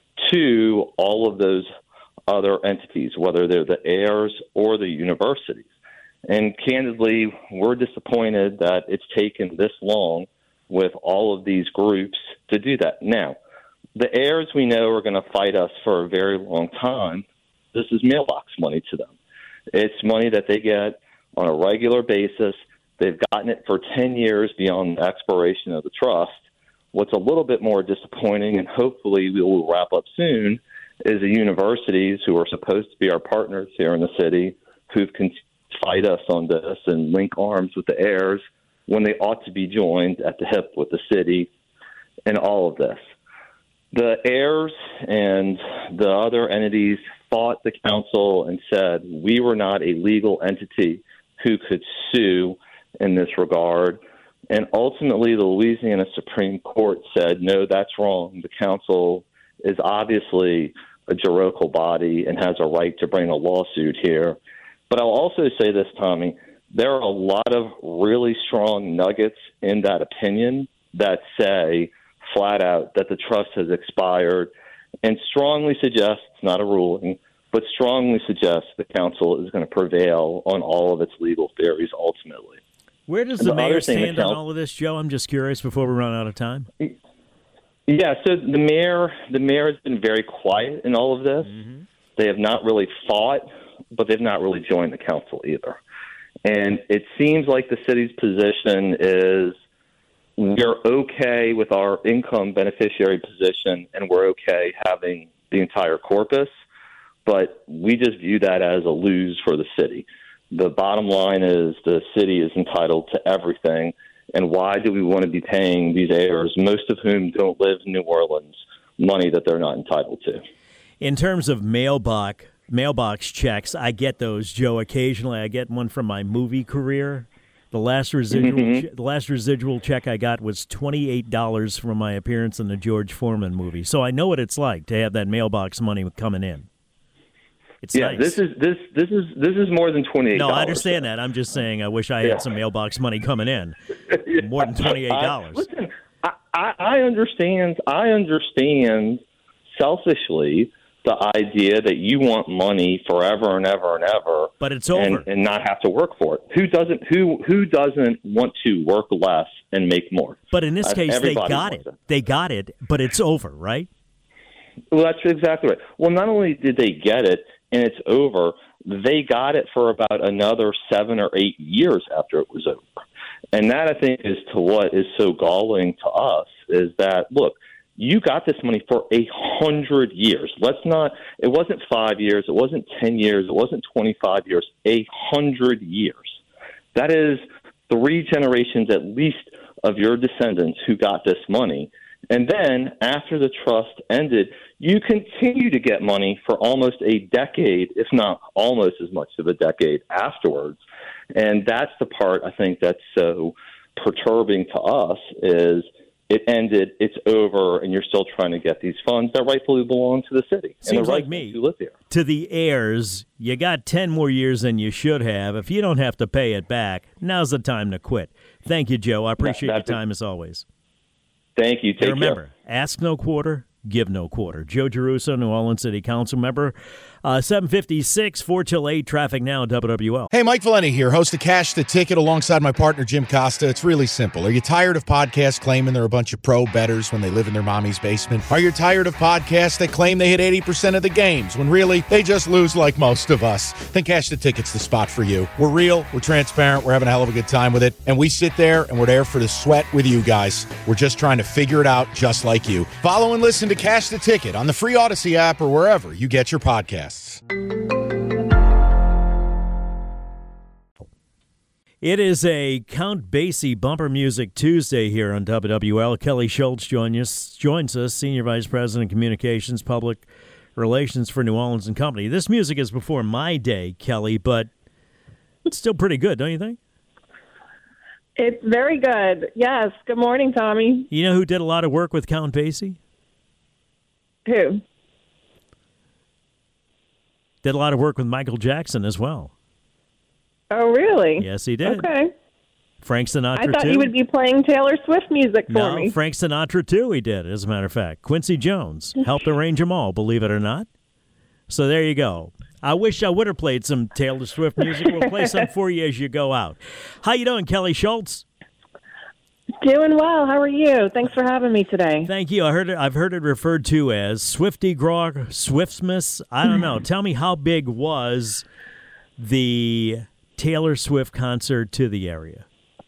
to all of those other entities, whether they're the heirs or the universities. And candidly, we're disappointed that it's taken this long with all of these groups to do that. Now, the heirs we know are going to fight us for a very long time. This is mailbox money to them. It's money that they get on a regular basis. They've gotten it for ten years beyond the expiration of the trust. What's a little bit more disappointing, and hopefully we will wrap up soon, is the universities who are supposed to be our partners here in the city who've continued to fight us on this and link arms with the heirs when they ought to be joined at the hip with the city and all of this. The heirs and the other entities fought the council and said we were not a legal entity who could sue in this regard. And ultimately, the Louisiana Supreme Court said, no, that's wrong. The council is obviously a juridical body and has a right to bring a lawsuit here. But I'll also say this, Tommy, there are a lot of really strong nuggets in that opinion that say flat out that the trust has expired, and strongly suggests, not a ruling, but strongly suggests the council is going to prevail on all of its legal theories ultimately. Where does the, the mayor stand on all of this, Joe? I'm just curious before we run out of time. Yeah, so the mayor, the mayor has been very quiet in all of this. Mm-hmm. They have not really fought, but they've not really joined the council either. And it seems like the city's position is we're okay with our income beneficiary position and we're okay having the entire corpus, but we just view that as a lose for the city. The bottom line is the city is entitled to everything, and why do we want to be paying these heirs, most of whom don't live in New Orleans, money that they're not entitled to? In terms of mailbox mailbox checks, I get those, Joe. Occasionally, I get one from my movie career. The last residual, mm-hmm. the last residual check I got was twenty-eight dollars from my appearance in the George Foreman movie. So I know what it's like to have that mailbox money coming in. It's yeah, nice. this is this this is this is more than twenty-eight dollars. No, I understand that. I'm just saying I wish I had yeah. some mailbox money coming in. yeah. More than twenty-eight dollars. I, listen, I, I, I understand. I understand selfishly the idea that you want money forever and ever and ever, but it's over, and, and not have to work for it. Who doesn't? Who who doesn't want to work less and make more? But in this case, they got it. it. They got it, but it's over, right? Well, that's exactly right. Well, not only did they get it and it's over, they got it for about another seven or eight years after it was over. And that, I think, is to what is so galling to us is that, look, you got this money for a hundred years. Let's not, it wasn't five years, it wasn't ten years, it wasn't twenty-five years, a hundred years. That is three generations at least of your descendants who got this money. And then after the trust ended, you continue to get money for almost a decade, if not almost as much of a decade afterwards. And that's the part I think that's so perturbing to us is it ended, it's over, and you're still trying to get these funds that rightfully belong to the city. Seems and the like me. Who live here. To the heirs, you got ten more years than you should have. If you don't have to pay it back, now's the time to quit. Thank you, Joe. I appreciate that, your time it. as always. Thank you. Take and remember, care. Ask no quarter, give no quarter. Joe Giarrusso, New Orleans City Council member. Uh, seven fifty-six, four till eight, traffic now at W W L. Hey, Mike Valenti here, host of Cash the Ticket alongside my partner Jim Costa. It's really simple. Are you tired of podcasts claiming they're a bunch of pro bettors when they live in their mommy's basement? Are you tired of podcasts that claim they hit eighty percent of the games when really they just lose like most of us? Then Cash the Ticket's the spot for you. We're real, we're transparent, we're having a hell of a good time with it, and we sit there and we're there for the sweat with you guys. We're just trying to figure it out just like you. Follow and listen to Cash the Ticket on the free Odyssey app or wherever you get your podcasts. It is a Count Basie Bumper Music Tuesday here on W W L. Kelly Schultz join us, joins us, Senior Vice President of Communications, Public Relations for New Orleans and Company. This music is before my day, Kelly, but it's still pretty good, don't you think? It's very good. Yes. Good morning, Tommy. You know who did a lot of work with Count Basie? Who? Did a lot of work with Michael Jackson as well. Oh, really? Yes, he did. Okay. Frank Sinatra, I thought too. you would be playing Taylor Swift music for no, me. Frank Sinatra, too, he did, as a matter of fact. Quincy Jones helped arrange them all, believe it or not. So there you go. I wish I would have played some Taylor Swift music. We'll play some for you as you go out. How you doing, Kelly Schultz? Doing well. How are you? Thanks for having me today. Thank you. I heard it, I've heard it referred to as Swifty Grog, Swiftsmas. I don't know. Tell me, how big was the Taylor Swift concert to the area?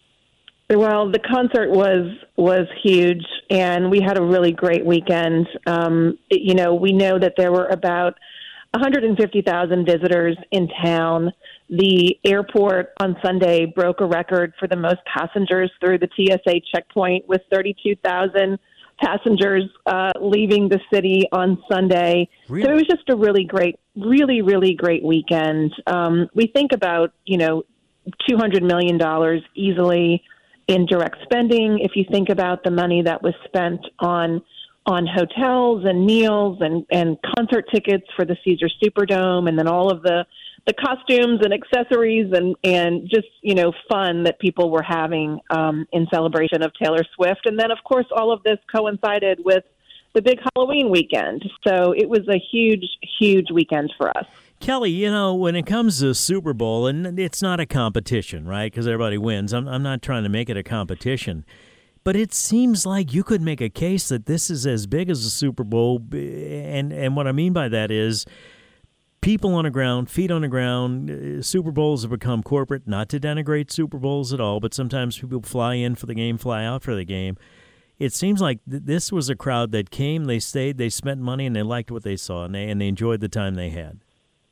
Well, the concert was was huge, and we had a really great weekend. Um, it, you know, we know that there were about one hundred fifty thousand visitors in town. The airport on Sunday broke a record for the most passengers through the T S A checkpoint, with thirty-two thousand passengers uh, leaving the city on Sunday. Really? So it was just a really great, really, really great weekend. Um, we think about, you know, two hundred million dollars easily in direct spending. If you think about the money that was spent on on hotels and meals and, and concert tickets for the Caesars Superdome, and then all of the, the costumes and accessories and, and just, you know, fun that people were having um, in celebration of Taylor Swift. And then, of course, all of this coincided with the big Halloween weekend. So it was a huge, huge weekend for us. Kelly, you know, when it comes to Super Bowl, and it's not a competition, right, because everybody wins. I'm, I'm not trying to make it a competition. But it seems like you could make a case that this is as big as the Super Bowl. And, and what I mean by that is people on the ground, feet on the ground. Super Bowls have become corporate, not to denigrate Super Bowls at all, but sometimes people fly in for the game, fly out for the game. It seems like th- this was a crowd that came, they stayed, they spent money, and they liked what they saw, and they, and they enjoyed the time they had.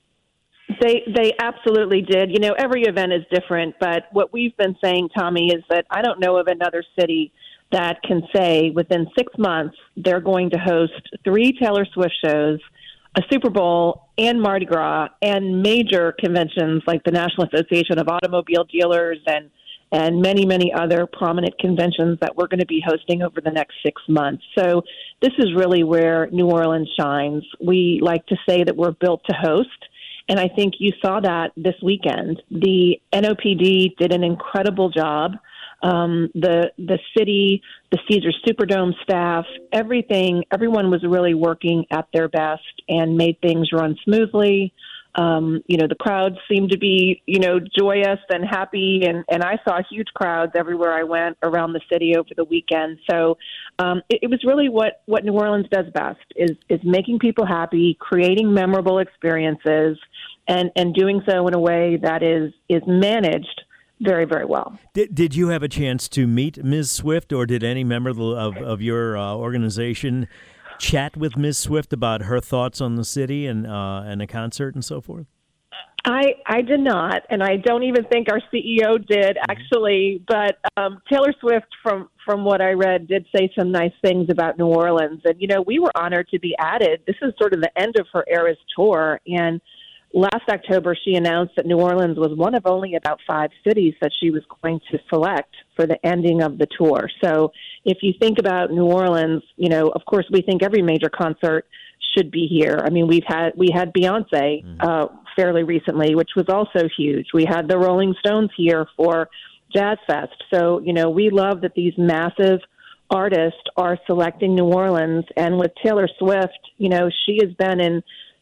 They they absolutely did. You know, every event is different, but what we've been saying, Tommy, is that I don't know of another city that can say within six months they're going to host three Taylor Swift shows, a Super Bowl, and Mardi Gras, and major conventions like the National Association of Automobile Dealers and and many, many other prominent conventions that we're going to be hosting over the next six months. So this is really where New Orleans shines. We like to say that we're built to host. And I think you saw that this weekend. The N O P D did an incredible job. Um, the the city, the Caesars Superdome staff, everything, everyone was really working at their best and made things run smoothly. Um, you know, the crowds seemed to be, you know, joyous and happy, and, and I saw huge crowds everywhere I went around the city over the weekend. So um, it, it was really what, what New Orleans does best, is is making people happy, creating memorable experiences, and, and doing so in a way that is is managed very, very well. Did, did you have a chance to meet Miz Swift, or did any member of, of your uh, organization chat with Miz Swift about her thoughts on the city and uh, and the concert and so forth? I I did not, and I don't even think our C E O did, actually. But um, Taylor Swift, from, from what I read, did say some nice things about New Orleans. And, you know, we were honored to be added. This is sort of the end of her Eras tour, and last October, she announced that New Orleans was one of only about five cities that she was going to select for the ending of the tour. So if you think about New Orleans, you know, of course, we think every major concert should be here. I mean, we've had we had Beyonce uh, fairly recently, which was also huge. We had the Rolling Stones here for Jazz Fest. So, you know, we love that these massive artists are selecting New Orleans. And with Taylor Swift, you know, she has been in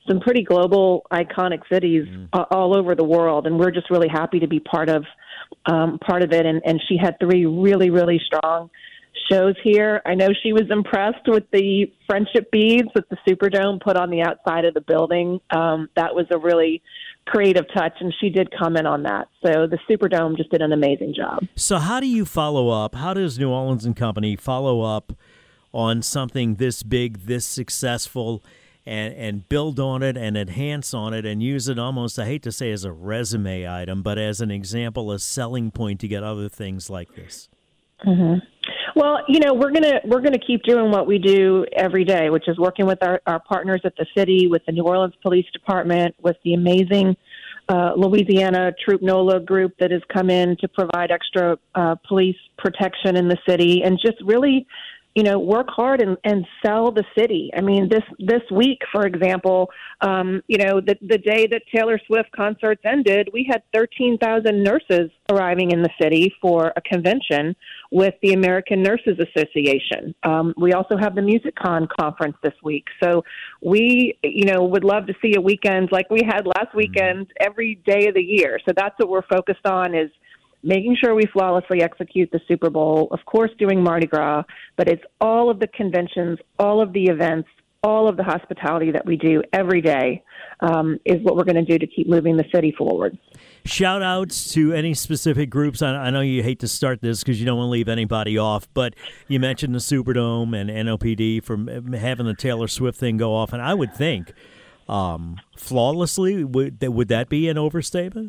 some pretty global, iconic cities mm. uh, all over the world, and we're just really happy to be part of um, part of it. And, and she had three really, really strong shows here. I know she was impressed with the friendship beads that the Superdome put on the outside of the building. Um, that was a really creative touch, and she did comment on that. So the Superdome just did an amazing job. So how do you follow up? How does New Orleans and Company follow up on something this big, this successful, and, and build on it and enhance on it and use it almost, I hate to say as a resume item, but as an example, a selling point to get other things like this? Mm-hmm. Well, you know, we're gonna we're gonna keep doing what we do every day, which is working with our, our partners at the city, with the New Orleans Police Department, with the amazing uh, Louisiana Troop NOLA group that has come in to provide extra uh, police protection in the city, and just really, you know, work hard and, and sell the city. I mean, this this week, for example, um, you know, the the day that Taylor Swift concerts ended, we had thirteen thousand nurses arriving in the city for a convention with the American Nurses Association. Um, we also have the MusicCon conference this week. So we, you know, would love to see a weekend like we had last weekend every day of the year. So that's what we're focused on, is making sure we flawlessly execute the Super Bowl, of course doing Mardi Gras, but it's all of the conventions, all of the events, all of the hospitality that we do every day um, is what we're going to do to keep moving the city forward. Shout outs to any specific groups. I, I know you hate to start this because you don't want to leave anybody off, but you mentioned the Superdome and N O P D for having the Taylor Swift thing go off, and I would think um, flawlessly, would, would that be an overstatement?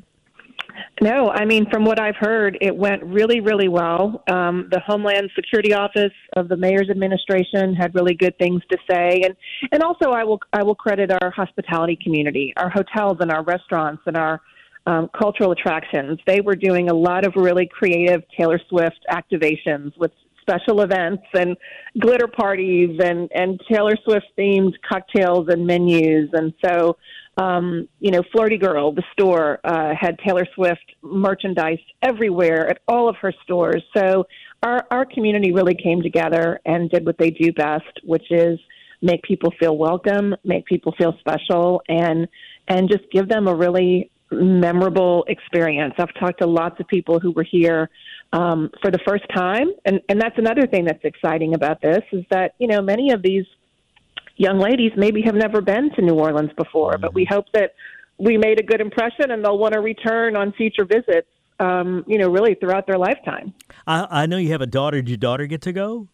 No, I mean, from what I've heard, it went really, really well. Um, the Homeland Security Office of the Mayor's administration had really good things to say, and and also I will I will credit our hospitality community, our hotels and our restaurants and our um, cultural attractions. They were doing a lot of really creative Taylor Swift activations with special events and glitter parties and and Taylor Swift themed cocktails and menus, and so. Um, you know, Flirty Girl, the store, uh, had Taylor Swift merchandise everywhere at all of her stores. So our, our community really came together and did what they do best, which is make people feel welcome, make people feel special, and and just give them a really memorable experience. I've talked to lots of people who were here um, for the first time, and, and that's another thing that's exciting about this, is that, you know, many of these young ladies maybe have never been to New Orleans before, but we hope that we made a good impression and they'll want to return on future visits, um, you know, really throughout their lifetime. I, I know you have a daughter. Did your daughter get to go?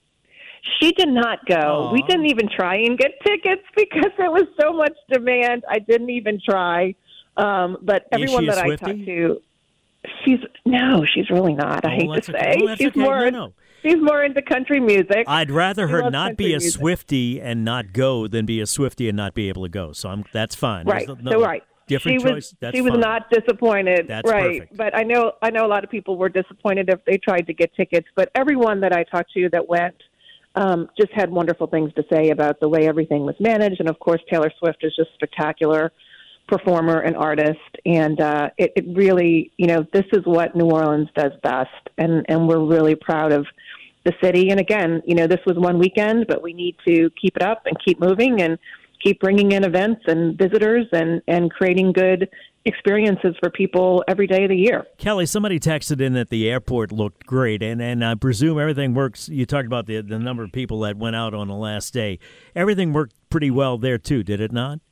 She did not go. Aww. We didn't even try and get tickets because there was so much demand. I didn't even try. Um, but everyone that I talked to, she's, no, she's really not. I oh, hate to okay. say. Oh, she's okay. more. No, no. She's more into country music. I'd rather she her not be a music. Swiftie and not go than be a Swiftie and not be able to go. So I'm that's fine. Right. No, no, so right. Different she choice. Was, that's she was fine. not disappointed. That's right. perfect. But I know I know a lot of people were disappointed if they tried to get tickets. But everyone that I talked to that went um, just had wonderful things to say about the way everything was managed. And of course, Taylor Swift is just spectacular performer and artist, and uh, it, it really, you know, this is what New Orleans does best, and, and we're really proud of the city. And again, you know, this was one weekend, but we need to keep it up and keep moving and keep bringing in events and visitors and, and creating good experiences for people every day of the year. Kelly, somebody texted in that the airport looked great, and, and I presume everything works. You talked about the, the number of people that went out on the last day. Everything worked pretty well there, too, did it not?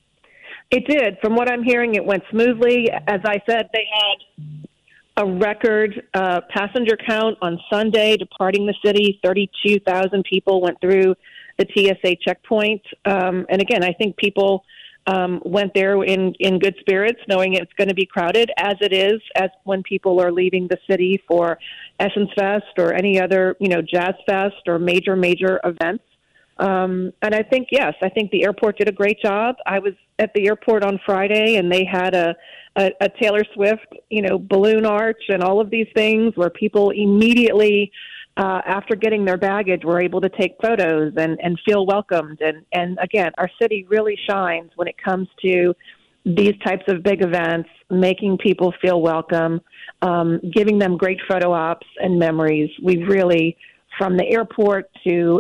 It did. From what I'm hearing, it went smoothly. As I said, they had a record uh, passenger count on Sunday departing the city. thirty-two thousand people went through the T S A checkpoint. Um, and again, I think people um, went there in, in good spirits, knowing it's going to be crowded, as it is, as when people are leaving the city for Essence Fest or any other, you know, Jazz Fest or major, major events. Um, and I think, yes, I think the airport did a great job. I was at the airport on Friday, and they had a, a, a Taylor Swift, you know, balloon arch and all of these things where people immediately, uh, after getting their baggage, were able to take photos and, and feel welcomed. And, and again, our city really shines when it comes to these types of big events, making people feel welcome, um, giving them great photo ops and memories. We really, from the airport to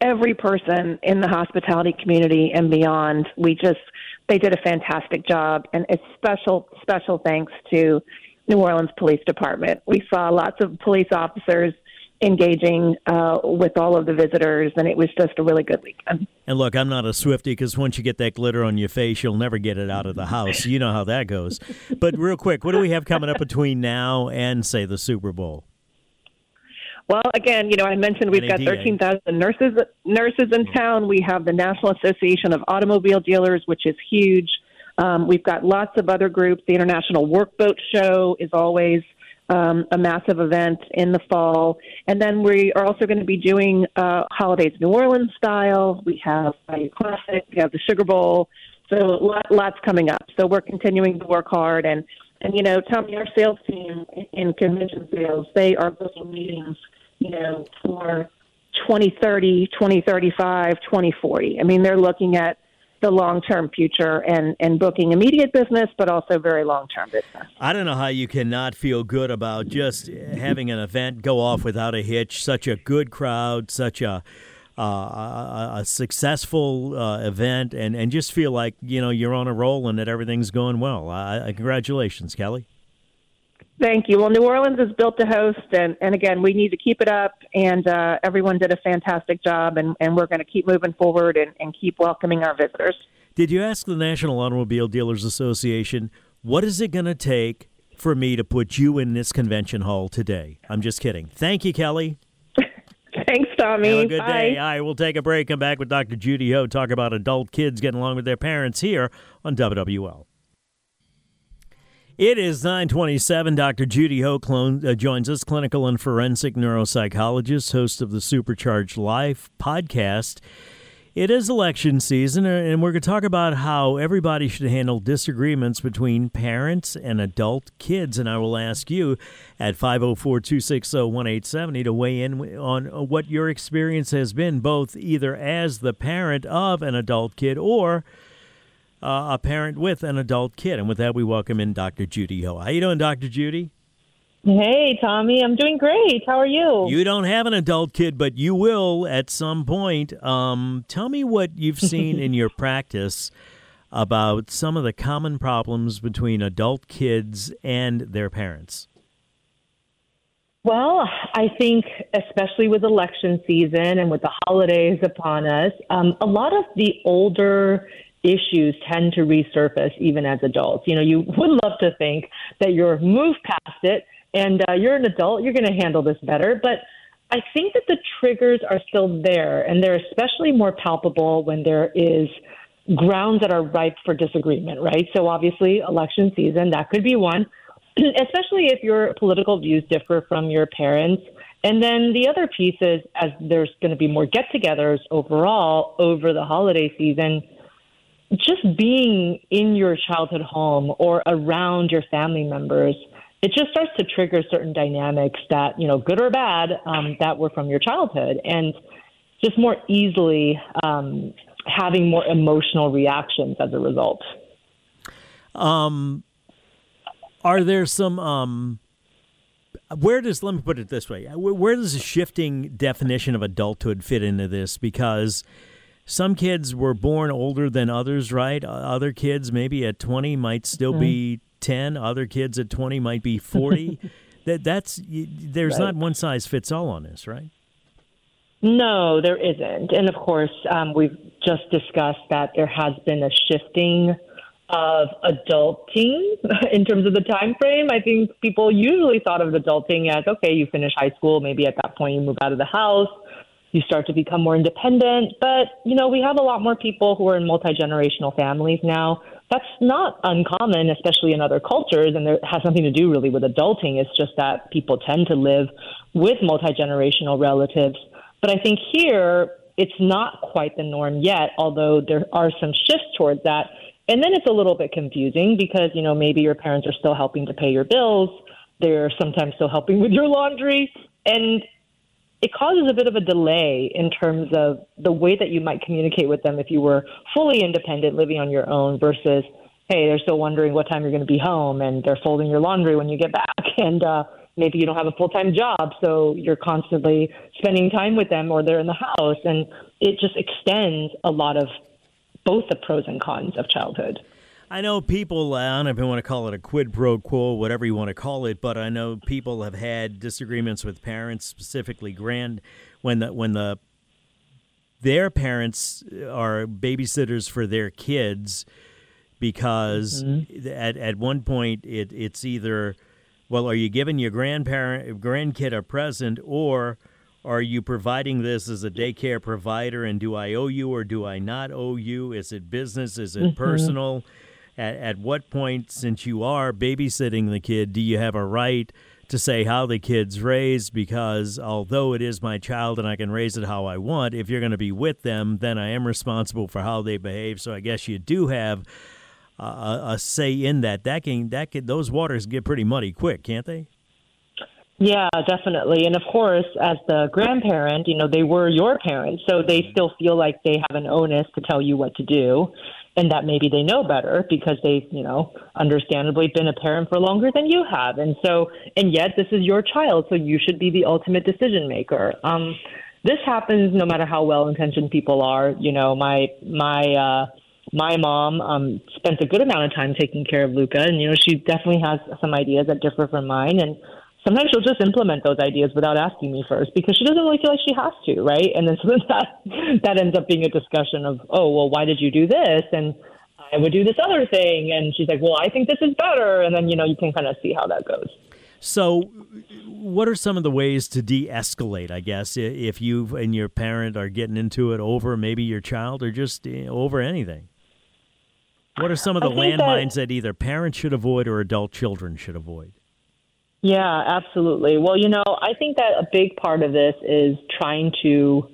every person in the hospitality community and beyond. We just, they did a fantastic job, and a special, special thanks to New Orleans Police Department. We saw lots of police officers engaging uh, with all of the visitors, and it was just a really good weekend. And look, I'm not a Swiftie because once you get that glitter on your face, you'll never get it out of the house. You know how that goes. But real quick, what do we have coming up between now and, say, the Super Bowl? Well, again, you know, I mentioned we've got thirteen thousand nurses nurses in town. We have the National Association of Automobile Dealers, which is huge. Um, we've got lots of other groups. The International Workboat Show is always um, a massive event in the fall. And then we are also going to be doing uh, holidays New Orleans style. We have a classic. We have the Sugar Bowl. So lot, lots coming up. So we're continuing to work hard. And, and, you know, Tommy, our sales team in convention sales, they are booking meetings, you know, for twenty thirty, twenty thirty-five, twenty forty. I mean, they're looking at the long-term future and, and booking immediate business, but also very long-term business. I don't know how you cannot feel good about just having an event go off without a hitch, such a good crowd, such a uh, a, a successful uh, event, and, and just feel like, you know, you're on a roll and that everything's going well. Uh, congratulations, Kelly. Thank you. Well, New Orleans is built to host, and, and again, we need to keep it up, and uh, everyone did a fantastic job, and, and we're going to keep moving forward and, and keep welcoming our visitors. Did you ask the National Automobile Dealers Association, what is it going to take for me to put you in this convention hall today? I'm just kidding. Thank you, Kelly. Thanks, Tommy. Have a good Bye. day. All right, we'll take a break. Come back with Doctor Judy Ho, talk about adult kids getting along with their parents here on W W L. It is nine twenty-seven. Doctor Judy Ho clone, uh, joins us, clinical and forensic neuropsychologist, host of the Supercharged Life podcast. It is election season, and we're going to talk about how everybody should handle disagreements between parents and adult kids. And I will ask you at five oh four, two six oh, one eight seven oh to weigh in on what your experience has been, both either as the parent of an adult kid or Uh, a parent with an adult kid. And with that, we welcome in Doctor Judy Ho. How you doing, Doctor Judy? Hey, Tommy. I'm doing great. How are you? You don't have an adult kid, but you will at some point. Um, tell me what you've seen in your practice about some of the common problems between adult kids and their parents. Well, I think especially with election season and with the holidays upon us, um, a lot of the older issues tend to resurface even as adults. You know, you would love to think that you're moved past it and uh, you're an adult, you're going to handle this better. But I think that the triggers are still there, and they're especially more palpable when there is grounds that are ripe for disagreement, right? So obviously election season, that could be one, especially if your political views differ from your parents. And then the other piece is, as there's going to be more get-togethers overall over the holiday season, just being in your childhood home or around your family members, it just starts to trigger certain dynamics that, you know, good or bad, um, that were from your childhood, and just more easily um, having more emotional reactions as a result. Um, are there some, um, where does, let me put it this way, where, where does a shifting definition of adulthood fit into this? Because some kids were born older than others, right? Other kids maybe at twenty might still mm-hmm. be ten. Other kids at twenty might be forty. that that's there's right. not one size fits all on this, right? No, there isn't. And of course, um, we've just discussed that there has been a shifting of adulting in terms of the time frame. I think people usually thought of adulting as, okay, you finish high school, maybe at that point you move out of the house, you start to become more independent. But, you know, we have a lot more people who are in multi-generational families now. That's not uncommon, especially in other cultures, and it has nothing to do really with adulting. It's just that people tend to live with multi-generational relatives. But I think here, it's not quite the norm yet, although there are some shifts towards that. And then it's a little bit confusing because, you know, maybe your parents are still helping to pay your bills. They're sometimes still helping with your laundry. And it causes a bit of a delay in terms of the way that you might communicate with them if you were fully independent, living on your own, versus, hey, they're still wondering what time you're going to be home, and they're folding your laundry when you get back. And uh, maybe you don't have a full-time job, so you're constantly spending time with them or they're in the house. And it just extends a lot of both the pros and cons of childhood. I know people, I don't know if you want to call it a quid pro quo, whatever you want to call it, but I know people have had disagreements with parents, specifically grand, when the when the their parents are babysitters for their kids, because mm-hmm. at at one point it it's either, well, are you giving your grandparent grandkid a present, or are you providing this as a daycare provider, and do I owe you or do I not owe you? Is it business? Is it mm-hmm. personal? At, at what point, since you are babysitting the kid, do you have a right to say how the kid's raised? Because although it is my child and I can raise it how I want, if you're going to be with them, then I am responsible for how they behave. So I guess you do have a, a say in that. That can, that can, those waters get pretty muddy quick, can't they? Yeah, definitely. And of course, as the grandparent, you know, they were your parents, so they still feel like they have an onus to tell you what to do, and that maybe they know better because they've, you know, understandably been a parent for longer than you have. And so, and yet this is your child, so you should be the ultimate decision maker. Um, this happens no matter how well-intentioned people are. You know, my, my, uh, my mom um, spent a good amount of time taking care of Luca, and, you know, she definitely has some ideas that differ from mine. And sometimes she'll just implement those ideas without asking me first because she doesn't really feel like she has to, right? And then so that that ends up being a discussion of, oh, well, why did you do this? And I would do this other thing. And she's like, well, I think this is better. And then, you know, you can kind of see how that goes. So what are some of the ways to de-escalate, I guess, if you and your parent are getting into it over maybe your child or just over anything? What are some of the landmines that, that either parents should avoid or adult children should avoid? Yeah, absolutely. Well, you know, I think that a big part of this is trying to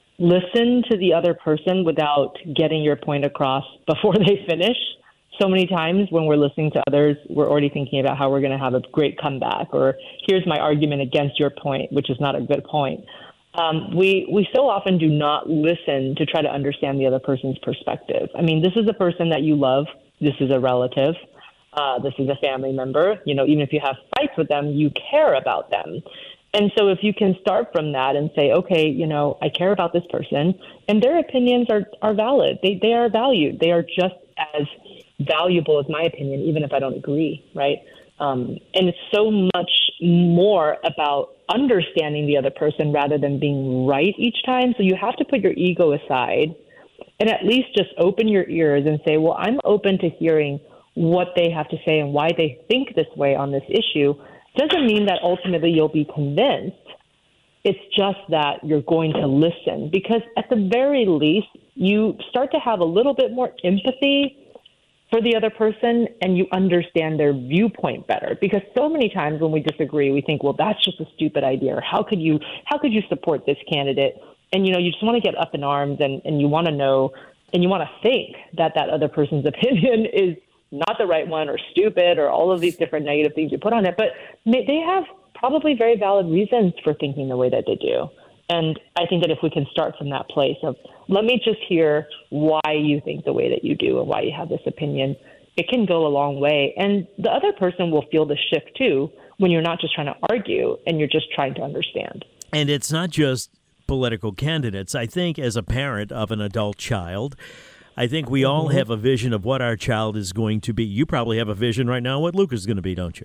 listen to the other person without getting your point across before they finish. So many times when we're listening to others, we're already thinking about how we're going to have a great comeback, or here's my argument against your point, which is not a good point. Um, we, we so often do not listen to try to understand the other person's perspective. I mean, this is a person that you love. This is a relative. Uh, this is a family member. You know, even if you have fights with them, you care about them. And so if you can start from that and say, okay, you know, I care about this person and their opinions are, are valid. They, they are valued. They are just as valuable as my opinion, even if I don't agree, right? Um, and it's so much more about understanding the other person rather than being right each time. So you have to put your ego aside and at least just open your ears and say, well, I'm open to hearing what they have to say and why they think this way on this issue. Doesn't mean that ultimately you'll be convinced. It's just that you're going to listen, because at the very least, you start to have a little bit more empathy for the other person and you understand their viewpoint better. Because so many times when we disagree, we think, well, that's just a stupid idea. Or how could you, how could you support this candidate? And, you know, you just want to get up in arms and, and you want to know, and you want to think that that other person's opinion is not the right one or stupid or all of these different negative things you put on it. But they have probably very valid reasons for thinking the way that they do. And I think that if we can start from that place of, let me just hear why you think the way that you do and why you have this opinion, it can go a long way. And the other person will feel the shift too when you're not just trying to argue and you're just trying to understand. And it's not just political candidates. I think as a parent of an adult child, I think we all have a vision of what our child is going to be. You probably have a vision right now what Luca's going to be, don't you?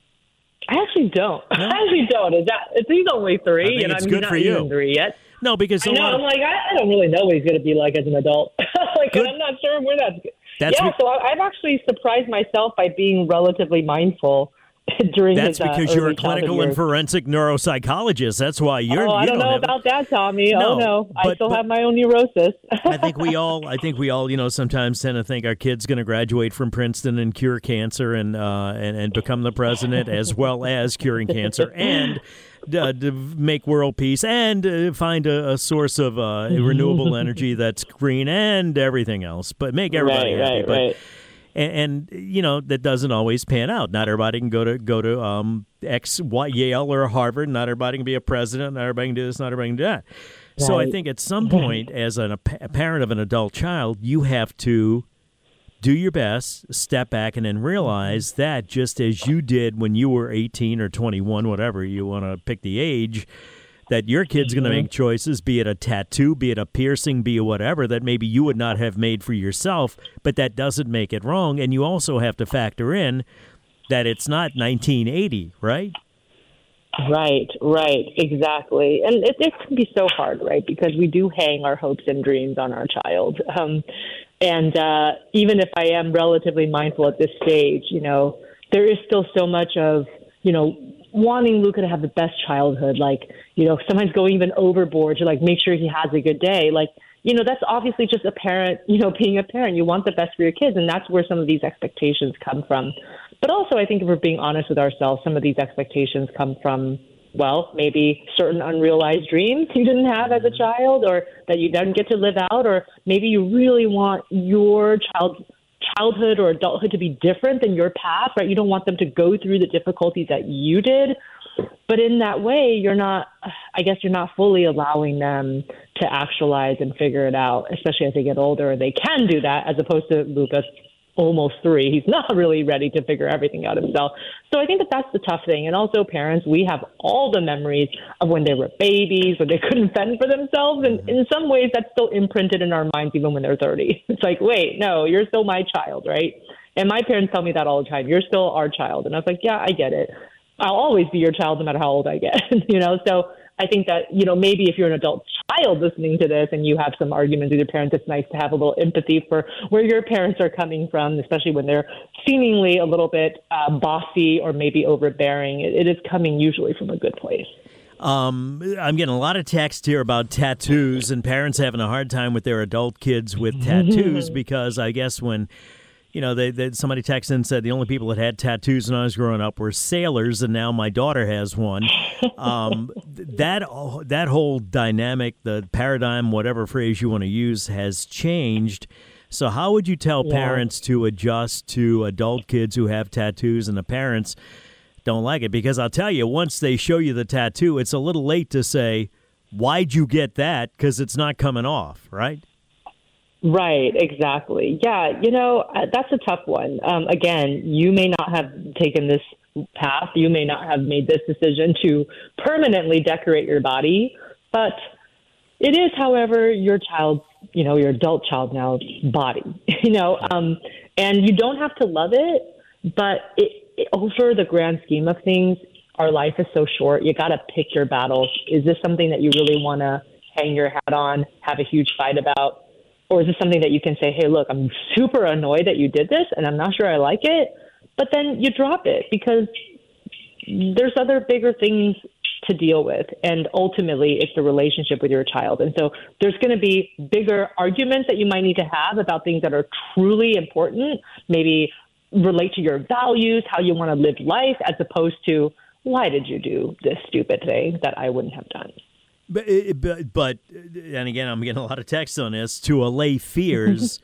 I actually don't. No? I actually don't. Is that, it's, he's only three, and I'm good not for you. even three yet. No, because I know. I'm like, I, I don't really know what he's going to be like as an adult. like, and I'm not sure where that's. That's yeah, re- so I, I've actually surprised myself by being relatively mindful during That's his, uh, because you're a clinical years. and forensic neuropsychologist. That's why you're. Oh, I you don't, don't know have about that, Tommy. No, oh no, but, I still but, have my own neurosis. I think we all. I think we all. You know, sometimes tend to think our kid's going to graduate from Princeton and cure cancer and uh, and and become the president, as well as curing cancer and uh, to make world peace and uh, find a, a source of uh, renewable energy that's green and everything else. But make everybody right, happy. Right, but, right. And, and you know that doesn't always pan out. Not everybody can go to go to um, X, y, Yale or Harvard. Not everybody can be a president. Not everybody can do this. Not everybody can do that. Right. So I think at some point, as an, a parent of an adult child, you have to do your best, step back, and then realize that just as you did when you were eighteen or twenty-one, whatever you want to pick the age, that your kid's going to make choices, be it a tattoo, be it a piercing, be it whatever, that maybe you would not have made for yourself, but that doesn't make it wrong. And you also have to factor in that it's not nineteen eighty, right? Right, right, exactly. And it, it can be so hard, right, because we do hang our hopes and dreams on our child. Um, and uh, even if I am relatively mindful at this stage, you know, there is still so much of, you know, wanting Luca to have the best childhood, like, you know, sometimes going even overboard to, like, make sure he has a good day. Like, you know, that's obviously just a parent, you know, being a parent. You want the best for your kids, and that's where some of these expectations come from. But also, I think if we're being honest with ourselves, some of these expectations come from, well, maybe certain unrealized dreams you didn't have as a child or that you didn't get to live out, or maybe you really want your child childhood or adulthood to be different than your path, right? You don't want them to go through the difficulties that you did. But in that way, you're not, I guess you're not fully allowing them to actualize and figure it out, especially as they get older. They can do that, as opposed to Lucas, almost three. He's not really ready to figure everything out himself. So I think that that's the tough thing. And also parents, we have all the memories of when they were babies, when they couldn't fend for themselves. And in some ways, that's still imprinted in our minds even when they're thirty. It's like, wait, no, you're still my child, right? And my parents tell me that all the time. You're still our child. And I was like, yeah, I get it. I'll always be your child no matter how old I get, you know? So I think that, you know, maybe if you're an adult child listening to this and you have some arguments with your parents, it's nice to have a little empathy for where your parents are coming from, especially when they're seemingly a little bit uh, bossy or maybe overbearing. It, it is coming usually from a good place. Um, I'm getting a lot of text here about tattoos and parents having a hard time with their adult kids with tattoos because I guess when You know, they, they somebody texted and said the only people that had tattoos when I was growing up were sailors, and now my daughter has one. Um, that that whole dynamic, the paradigm, whatever phrase you want to use, has changed. So how would you tell yeah. parents to adjust to adult kids who have tattoos and the parents don't like it? Because I'll tell you, once they show you the tattoo, it's a little late to say, why'd you get that? Because it's not coming off, right? Right, exactly. Yeah, you know, that's a tough one. Um, again, you may not have taken this path. You may not have made this decision to permanently decorate your body. But it is, however, your child's, you know, your adult child now's body, you know, um, and you don't have to love it. But it, it, over the grand scheme of things, our life is so short. You got to pick your battles. Is this something that you really want to hang your hat on, have a huge fight about? Or is this something that you can say, hey, look, I'm super annoyed that you did this and I'm not sure I like it, but then you drop it because there's other bigger things to deal with. And ultimately, it's the relationship with your child. And so there's going to be bigger arguments that you might need to have about things that are truly important, maybe relate to your values, how you want to live life, as opposed to, why did you do this stupid thing that I wouldn't have done? But, but, but, and again, I'm getting a lot of text on this, to allay fears,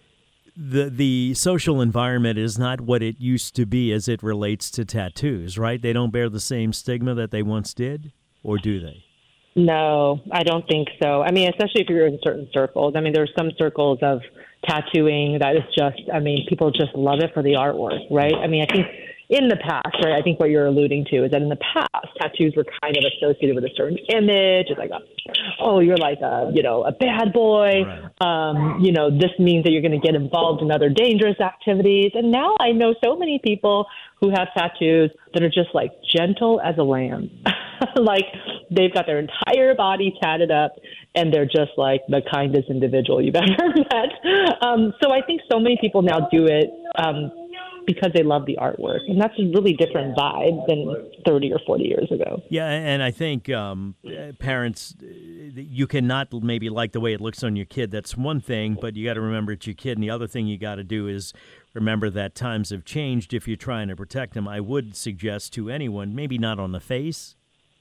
the the social environment is not what it used to be as it relates to tattoos, right? They don't bear the same stigma that they once did, or do they? No, I don't think so. I mean, especially if you're in certain circles. I mean, there are some circles of tattooing that is just, I mean, people just love it for the artwork, right? I mean, I think in the past, right, I think what you're alluding to is that in the past, tattoos were kind of associated with a certain image. It's like, a, oh, you're like a, you know, a bad boy. Right. Um, you know, this means that you're going to get involved in other dangerous activities. And now I know so many people who have tattoos that are just like gentle as a lamb. Like they've got their entire body tatted up and they're just like the kindest individual you've ever met. Um, so I think so many people now do it um, because they love the artwork. And that's a really different vibe than thirty or forty years ago. Yeah, and I think um, parents, you cannot maybe like the way it looks on your kid. That's one thing, but you got to remember it's your kid. And the other thing you got to do is remember that times have changed if you're trying to protect them. I would suggest to anyone, maybe not on the face.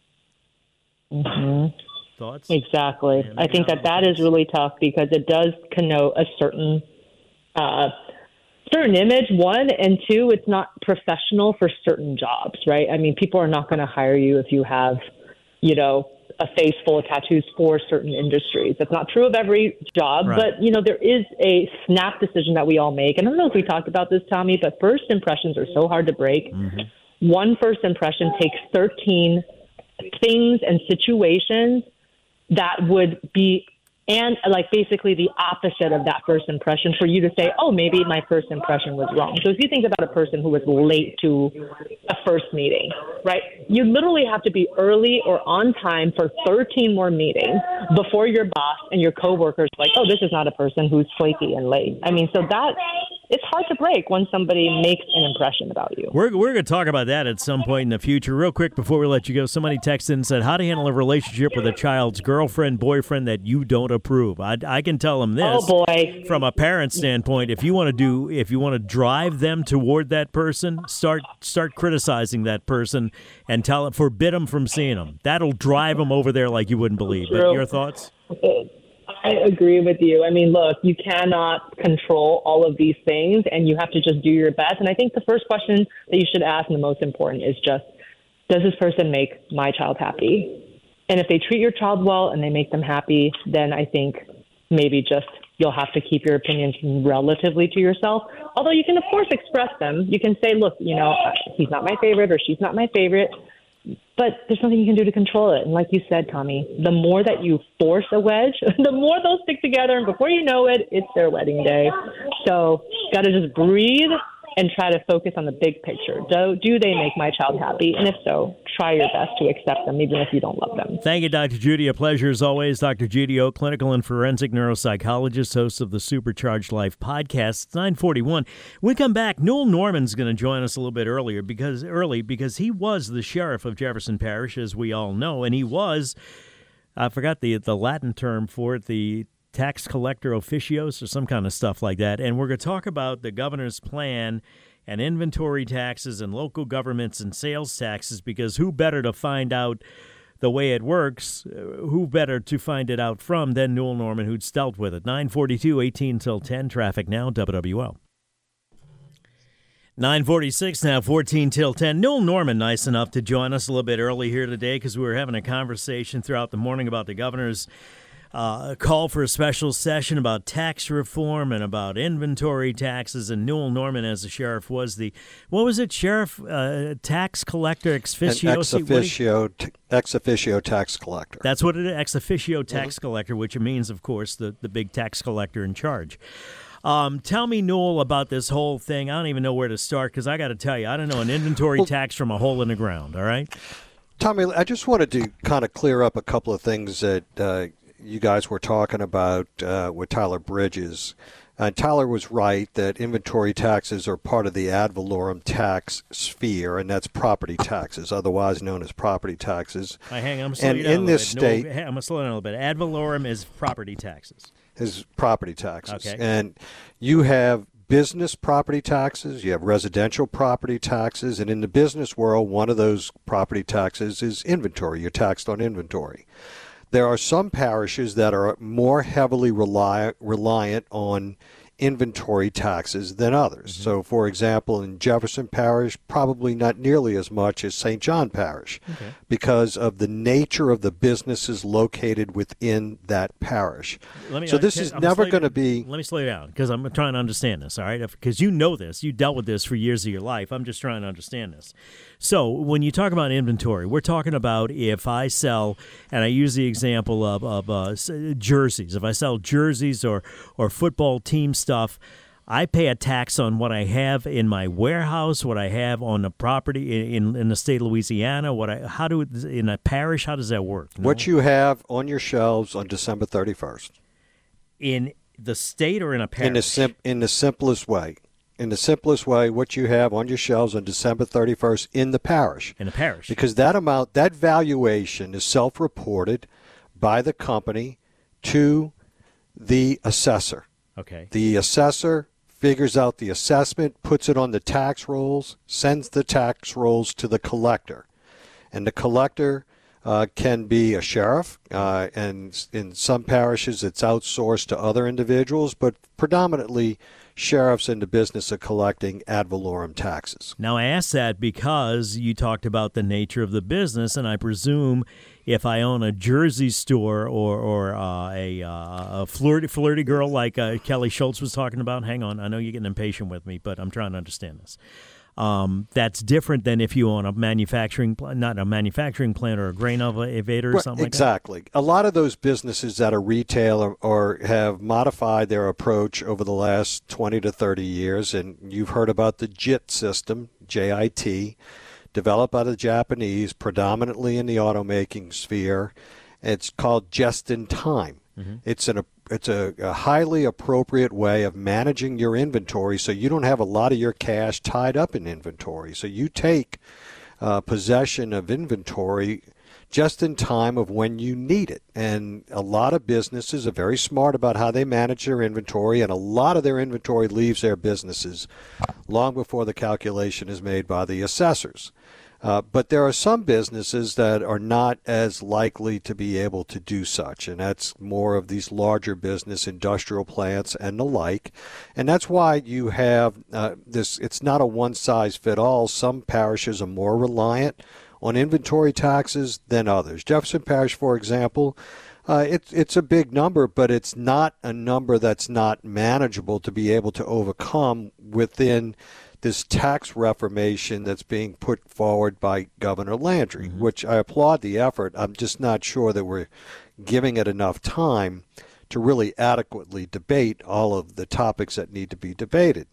Mm-hmm. Thoughts? Exactly. Yeah, I think that that is really tough because it does connote a certain uh, certain image, one, and two, it's not professional for certain jobs, right? I mean, people are not going to hire you if you have, you know, a face full of tattoos for certain industries. That's not true of every job, Right. but, you know, there is a snap decision that we all make. And I don't know if we talked about this, Tommy, but first impressions are so hard to break. Mm-hmm. One first impression takes thirteen things and situations that would be and like basically the opposite of that first impression for you to say, oh, maybe my first impression was wrong. So if you think about a person who was late to a first meeting, right, you literally have to be early or on time for thirteen more meetings before your boss and your coworkers are like, oh, this is not a person who's flaky and late. I mean, so that it's hard to break when somebody makes an impression about you. We're, we're going to talk about that at some point in the future. Real quick before we let you go, somebody texted in and said, how to handle a relationship with a child's girlfriend, boyfriend that you don't approve. I, I can tell them this. Oh, boy. From a parent standpoint, if you want to do, if you want to drive them toward that person, start start criticizing that person and tell them, forbid them from seeing them. That'll drive them over there like you wouldn't believe. But your thoughts? I agree with you. I mean, look, you cannot control all of these things, and you have to just do your best. And I think the first question that you should ask, and the most important, is just, does this person make my child happy? And if they treat your child well and they make them happy, then I think maybe just you'll have to keep your opinions relatively to yourself. Although you can, of course, express them. You can say, look, you know, he's not my favorite or she's not my favorite. But there's nothing you can do to control it. And like you said, Tommy, the more that you force a wedge, the more they'll stick together. And before you know it, it's their wedding day. So got to just breathe and try to focus on the big picture. Do, do they make my child happy? And if so, try your best to accept them, even if you don't love them. Thank you, Doctor Judy. A pleasure as always. Doctor Judy O, clinical and forensic neuropsychologist, host of the Supercharged Life podcast. It's nine forty-one. When we come back, Newell Norman's going to join us a little bit earlier because early because he was the sheriff of Jefferson Parish, as we all know, and he was, I forgot the the Latin term for it, the tax collector officios or some kind of stuff like that. And we're going to talk about the governor's plan and inventory taxes and local governments and sales taxes, because who better to find out the way it works, who better to find it out from than Newell Norman, who's dealt with it. nine forty-two, eighteen till ten, traffic now, W W L. nine forty-six now, fourteen till ten. Newell Norman, nice enough to join us a little bit early here today because we were having a conversation throughout the morning about the governor's Uh, a call for a special session about tax reform and about inventory taxes, and Newell Norman, as the sheriff, was the, what was it, sheriff, uh, tax collector, ex officio? An ex officio, t- ex officio tax collector. That's what it is, ex officio tax mm-hmm. collector, which means, of course, the, the big tax collector in charge. Um, tell me, Newell, about this whole thing. I don't even know where to start because I got to tell you, I don't know an inventory well, tax from a hole in the ground, all right? Tommy, I just wanted to kind of clear up a couple of things that uh, you guys were talking about uh, with Tyler Bridges. And Tyler was right that inventory taxes are part of the ad valorem tax sphere, and that's property taxes, otherwise known as property taxes. Right, hang on, I'm slow and you down in a this bit. state, no, I'm going to slow down a little bit. Ad valorem is property taxes. Is property taxes. Okay. And you have business property taxes, you have residential property taxes, and in the business world, one of those property taxes is inventory. You're taxed on inventory. There are some parishes that are more heavily rely, reliant on inventory taxes than others. Mm-hmm. So, for example, in Jefferson Parish, probably not nearly as much as Saint John Parish okay. because of the nature of the businesses located within that parish. Let me, so this I, is I'm never going to be... Let me slow you down because I'm trying to understand this, all right? Because you know this. You dealt with this for years of your life. I'm just trying to understand this. So when you talk about inventory, we're talking about if I sell, and I use the example of, of uh, jerseys. If I sell jerseys or, or football team stuff, I pay a tax on what I have in my warehouse, what I have on the property in in the state of Louisiana. What I how do in a parish? How does that work? No? What you have on your shelves on December thirty-first in the state or in a parish? In the sim- in the simplest way. In the simplest way, what you have on your shelves on December thirty-first in the parish. In the parish. Because that amount, that valuation is self-reported by the company to the assessor. Okay. The assessor figures out the assessment, puts it on the tax rolls, sends the tax rolls to the collector. And the collector uh, can be a sheriff, uh, and in some parishes it's outsourced to other individuals, but predominantly sheriffs in the business of collecting ad valorem taxes. Now, I asked that because you talked about the nature of the business, and I presume if I own a Jersey store or or uh, a, uh, a flirty, flirty girl like uh, Kelly Schultz was talking about, hang on, I know you're getting impatient with me, but I'm trying to understand this. Um, that's different than if you own a manufacturing, pl- not a manufacturing plant or a grain elevator or Right, something exactly. like that. A lot of those businesses that are retail or, or have modified their approach over the last twenty to thirty years, and you've heard about the JIT system, J I T, developed by the Japanese, predominantly in the automaking sphere. It's called just-in-time. Mm-hmm. It's an It's a, a highly appropriate way of managing your inventory so you don't have a lot of your cash tied up in inventory. So you take uh, possession of inventory just in time of when you need it. And a lot of businesses are very smart about how they manage their inventory, and a lot of their inventory leaves their businesses long before the calculation is made by the assessors. Uh, but there are some businesses that are not as likely to be able to do such, and that's more of these larger business, industrial plants and the like. And that's why you have uh, this, it's not a one-size-fit-all. Some parishes are more reliant on inventory taxes than others. Jefferson Parish, for example, uh, it's, it's a big number, but it's not a number that's not manageable to be able to overcome within this tax reformation that's being put forward by Governor Landry, mm-hmm. which I applaud the effort. I'm just not sure that we're giving it enough time to really adequately debate all of the topics that need to be debated.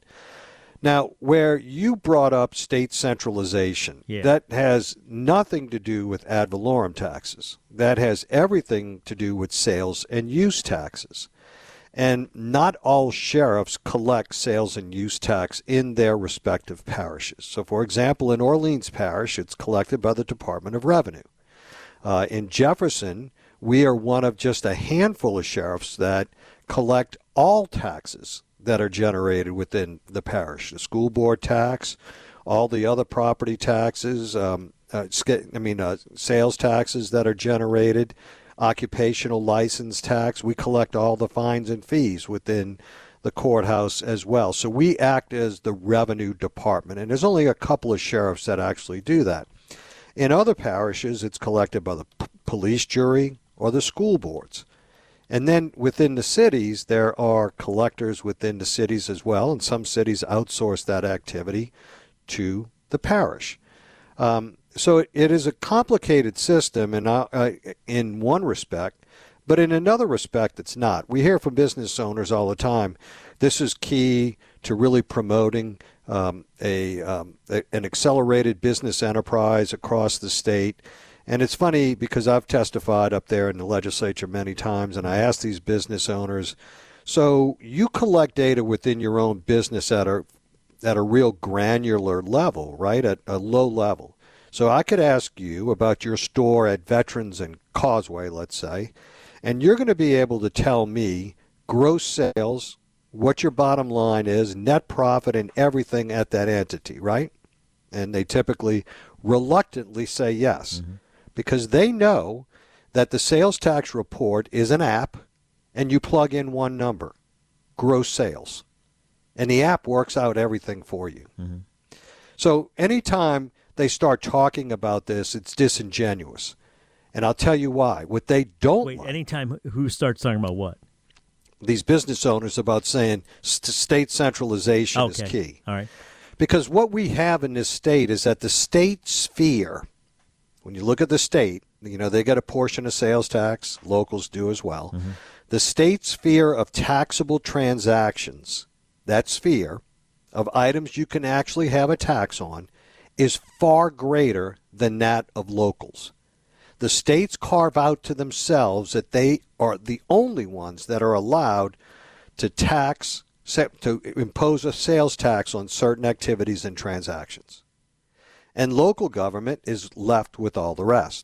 Now, where you brought up state centralization, yeah. that has nothing to do with ad valorem taxes. That has everything to do with sales and use taxes. And not all sheriffs collect sales and use tax in their respective parishes. So, for example, in Orleans Parish, it's collected by the Department of Revenue. Uh, in Jefferson, we are one of just a handful of sheriffs that collect all taxes that are generated within the parish. The school board tax, all the other property taxes, um, uh, I mean, uh, sales taxes that are generated, occupational license tax. We collect all the fines and fees within the courthouse as well. So we act as the revenue department, and there's only a couple of sheriffs that actually do that. In other parishes, it's collected by the p- police jury or the school boards. And then within the cities, there are collectors within the cities as well, and some cities outsource that activity to the parish. Um, So it is a complicated system in, uh, in one respect, but in another respect it's not. We hear from business owners all the time, this is key to really promoting um, a, um, a an accelerated business enterprise across the state. And it's funny because I've testified up there in the legislature many times, and I ask these business owners, so you collect data within your own business at a, at a real granular level, right, at a low level. So I could ask you about your store at Veterans and Causeway, let's say, and you're going to be able to tell me gross sales, what your bottom line is, net profit, and everything at that entity, right? And they typically reluctantly say yes, mm-hmm. because they know that the sales tax report is an app, and you plug in one number, gross sales, and the app works out everything for you. Mm-hmm. So anytime they start talking about this, it's disingenuous. And I'll tell you why. What they don't Wait, like, anytime who starts talking about what? These business owners about saying st- state centralization okay. is key. All right. Because what we have in this state is that the state sphere, when you look at the state, you know, they get a portion of sales tax, locals do as well. Mm-hmm. The state sphere of taxable transactions, that sphere of items you can actually have a tax on, is far greater than that of locals. The states carve out to themselves that they are the only ones that are allowed to tax, to impose a sales tax on certain activities and transactions. And local government is left with all the rest.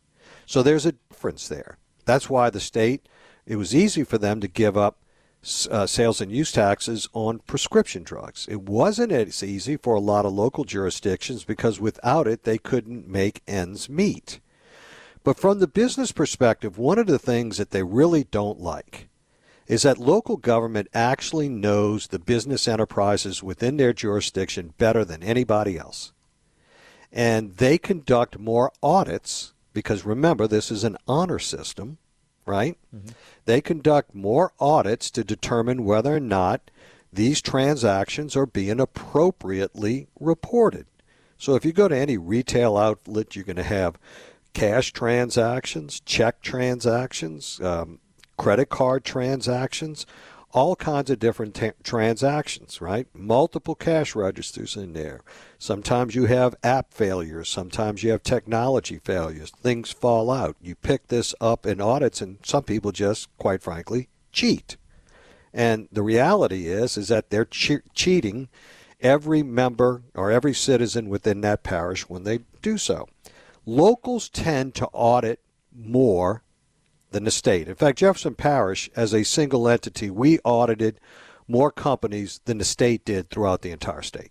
So there's a difference there. That's why the state, it was easy for them to give up Uh, sales and use taxes on prescription drugs. It wasn't as easy for a lot of local jurisdictions because without it, they couldn't make ends meet. But from the business perspective, one of the things that they really don't like is that local government actually knows the business enterprises within their jurisdiction better than anybody else. And they conduct more audits because, remember, this is an honor system, right? Mm-hmm. They conduct more audits to determine whether or not these transactions are being appropriately reported. So if you go to any retail outlet, you're going to have cash transactions, check transactions, um, credit card transactions, all kinds of different t- transactions, right? Multiple cash registers in there. Sometimes you have app failures. Sometimes you have technology failures. Things fall out. You pick this up in audits, and some people just, quite frankly, cheat. And the reality is, is that they're che- cheating every member or every citizen within that parish when they do so. Locals tend to audit more than the state. In fact, Jefferson Parish, as a single entity, we audited more companies than the state did throughout the entire state.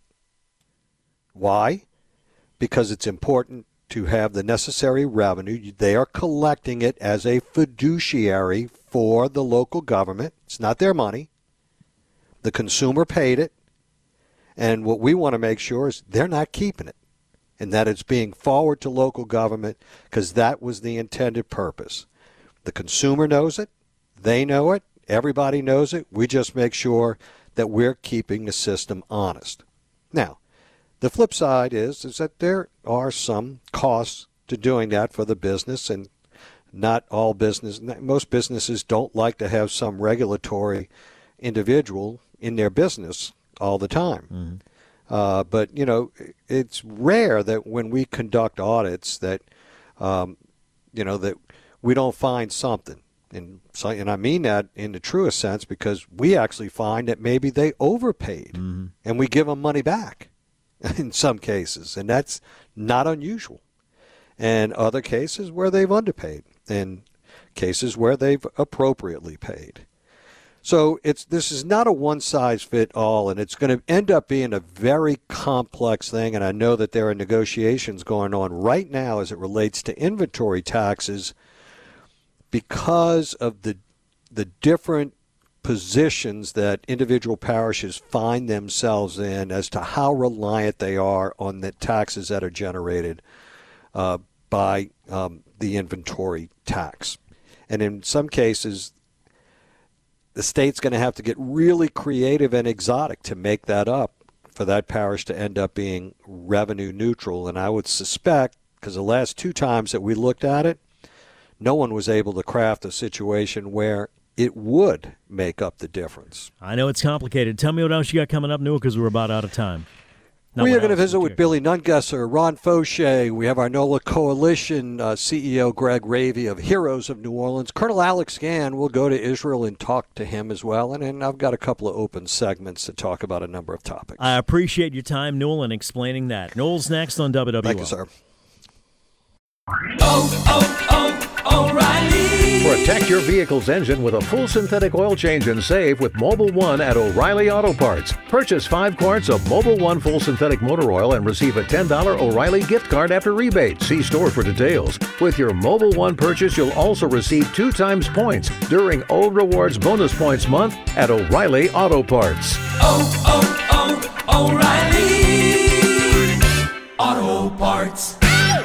Why? Because it's important to have the necessary revenue. They are collecting it as a fiduciary for the local government. It's not their money. The consumer paid it. And what we want to make sure is they're not keeping it, and that it's being forwarded to local government, because that was the intended purpose. The consumer knows it. They know it. Everybody knows it. We just make sure that we're keeping the system honest. Now, the flip side is, is that there are some costs to doing that for the business, and not all business, most businesses don't like to have some regulatory individual in their business all the time. Mm-hmm. Uh, but, you know, it's rare that when we conduct audits that, um, you know, that we don't find something. And, so, and I mean that in the truest sense, because we actually find that maybe they overpaid, mm-hmm. and we give them money back in some cases. And that's not unusual. And other cases where they've underpaid, and cases where they've appropriately paid. So it's this is not a one-size-fits-all, and it's going to end up being a very complex thing. And I know that there are negotiations going on right now as it relates to inventory taxes because of the the different positions that individual parishes find themselves in as to how reliant they are on the taxes that are generated uh, by um, the inventory tax. And in some cases, the state's going to have to get really creative and exotic to make that up for that parish to end up being revenue neutral. And I would suspect, because the last two times that we looked at it, no one was able to craft a situation where it would make up the difference. I know it's complicated. Tell me what else you got coming up, Newell, because we're about out of time. Not we are going to visit with Billy Nungesser, Ron Fauché. We have our NOLA Coalition uh, C E O Greg Ravey of Heroes of New Orleans. Colonel Alex Gann will go to Israel and talk to him as well. And then I've got a couple of open segments to talk about a number of topics. I appreciate your time, Newell, and explaining that. Newell's next on W W L. Thank you, sir. Oh, oh, oh, O'Reilly. Protect your vehicle's engine with a full synthetic oil change and save with Mobil one at O'Reilly Auto Parts. Purchase five quarts of Mobil one full synthetic motor oil and receive a ten dollars O'Reilly gift card after rebate. See store for details. With your Mobil one purchase, you'll also receive two times points during O Rewards Bonus Points Month at O'Reilly Auto Parts. Oh, oh, oh, O'Reilly Auto Parts.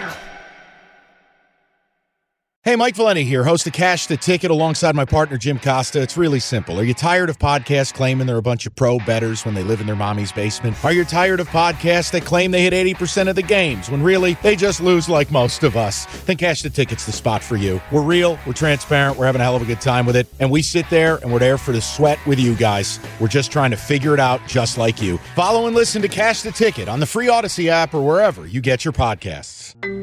Hey, Mike Valeni here, host of Cash the Ticket alongside my partner, Jim Costa. It's really simple. Are you tired of podcasts claiming they're a bunch of pro bettors when they live in their mommy's basement? Are you tired of podcasts that claim they hit eighty percent of the games when really they just lose like most of us? Then Cash the Ticket's the spot for you. We're real, we're transparent, we're having a hell of a good time with it, and we sit there and we're there for the sweat with you guys. We're just trying to figure it out just like you. Follow and listen to Cash the Ticket on the free Odyssey app or wherever you get your podcasts.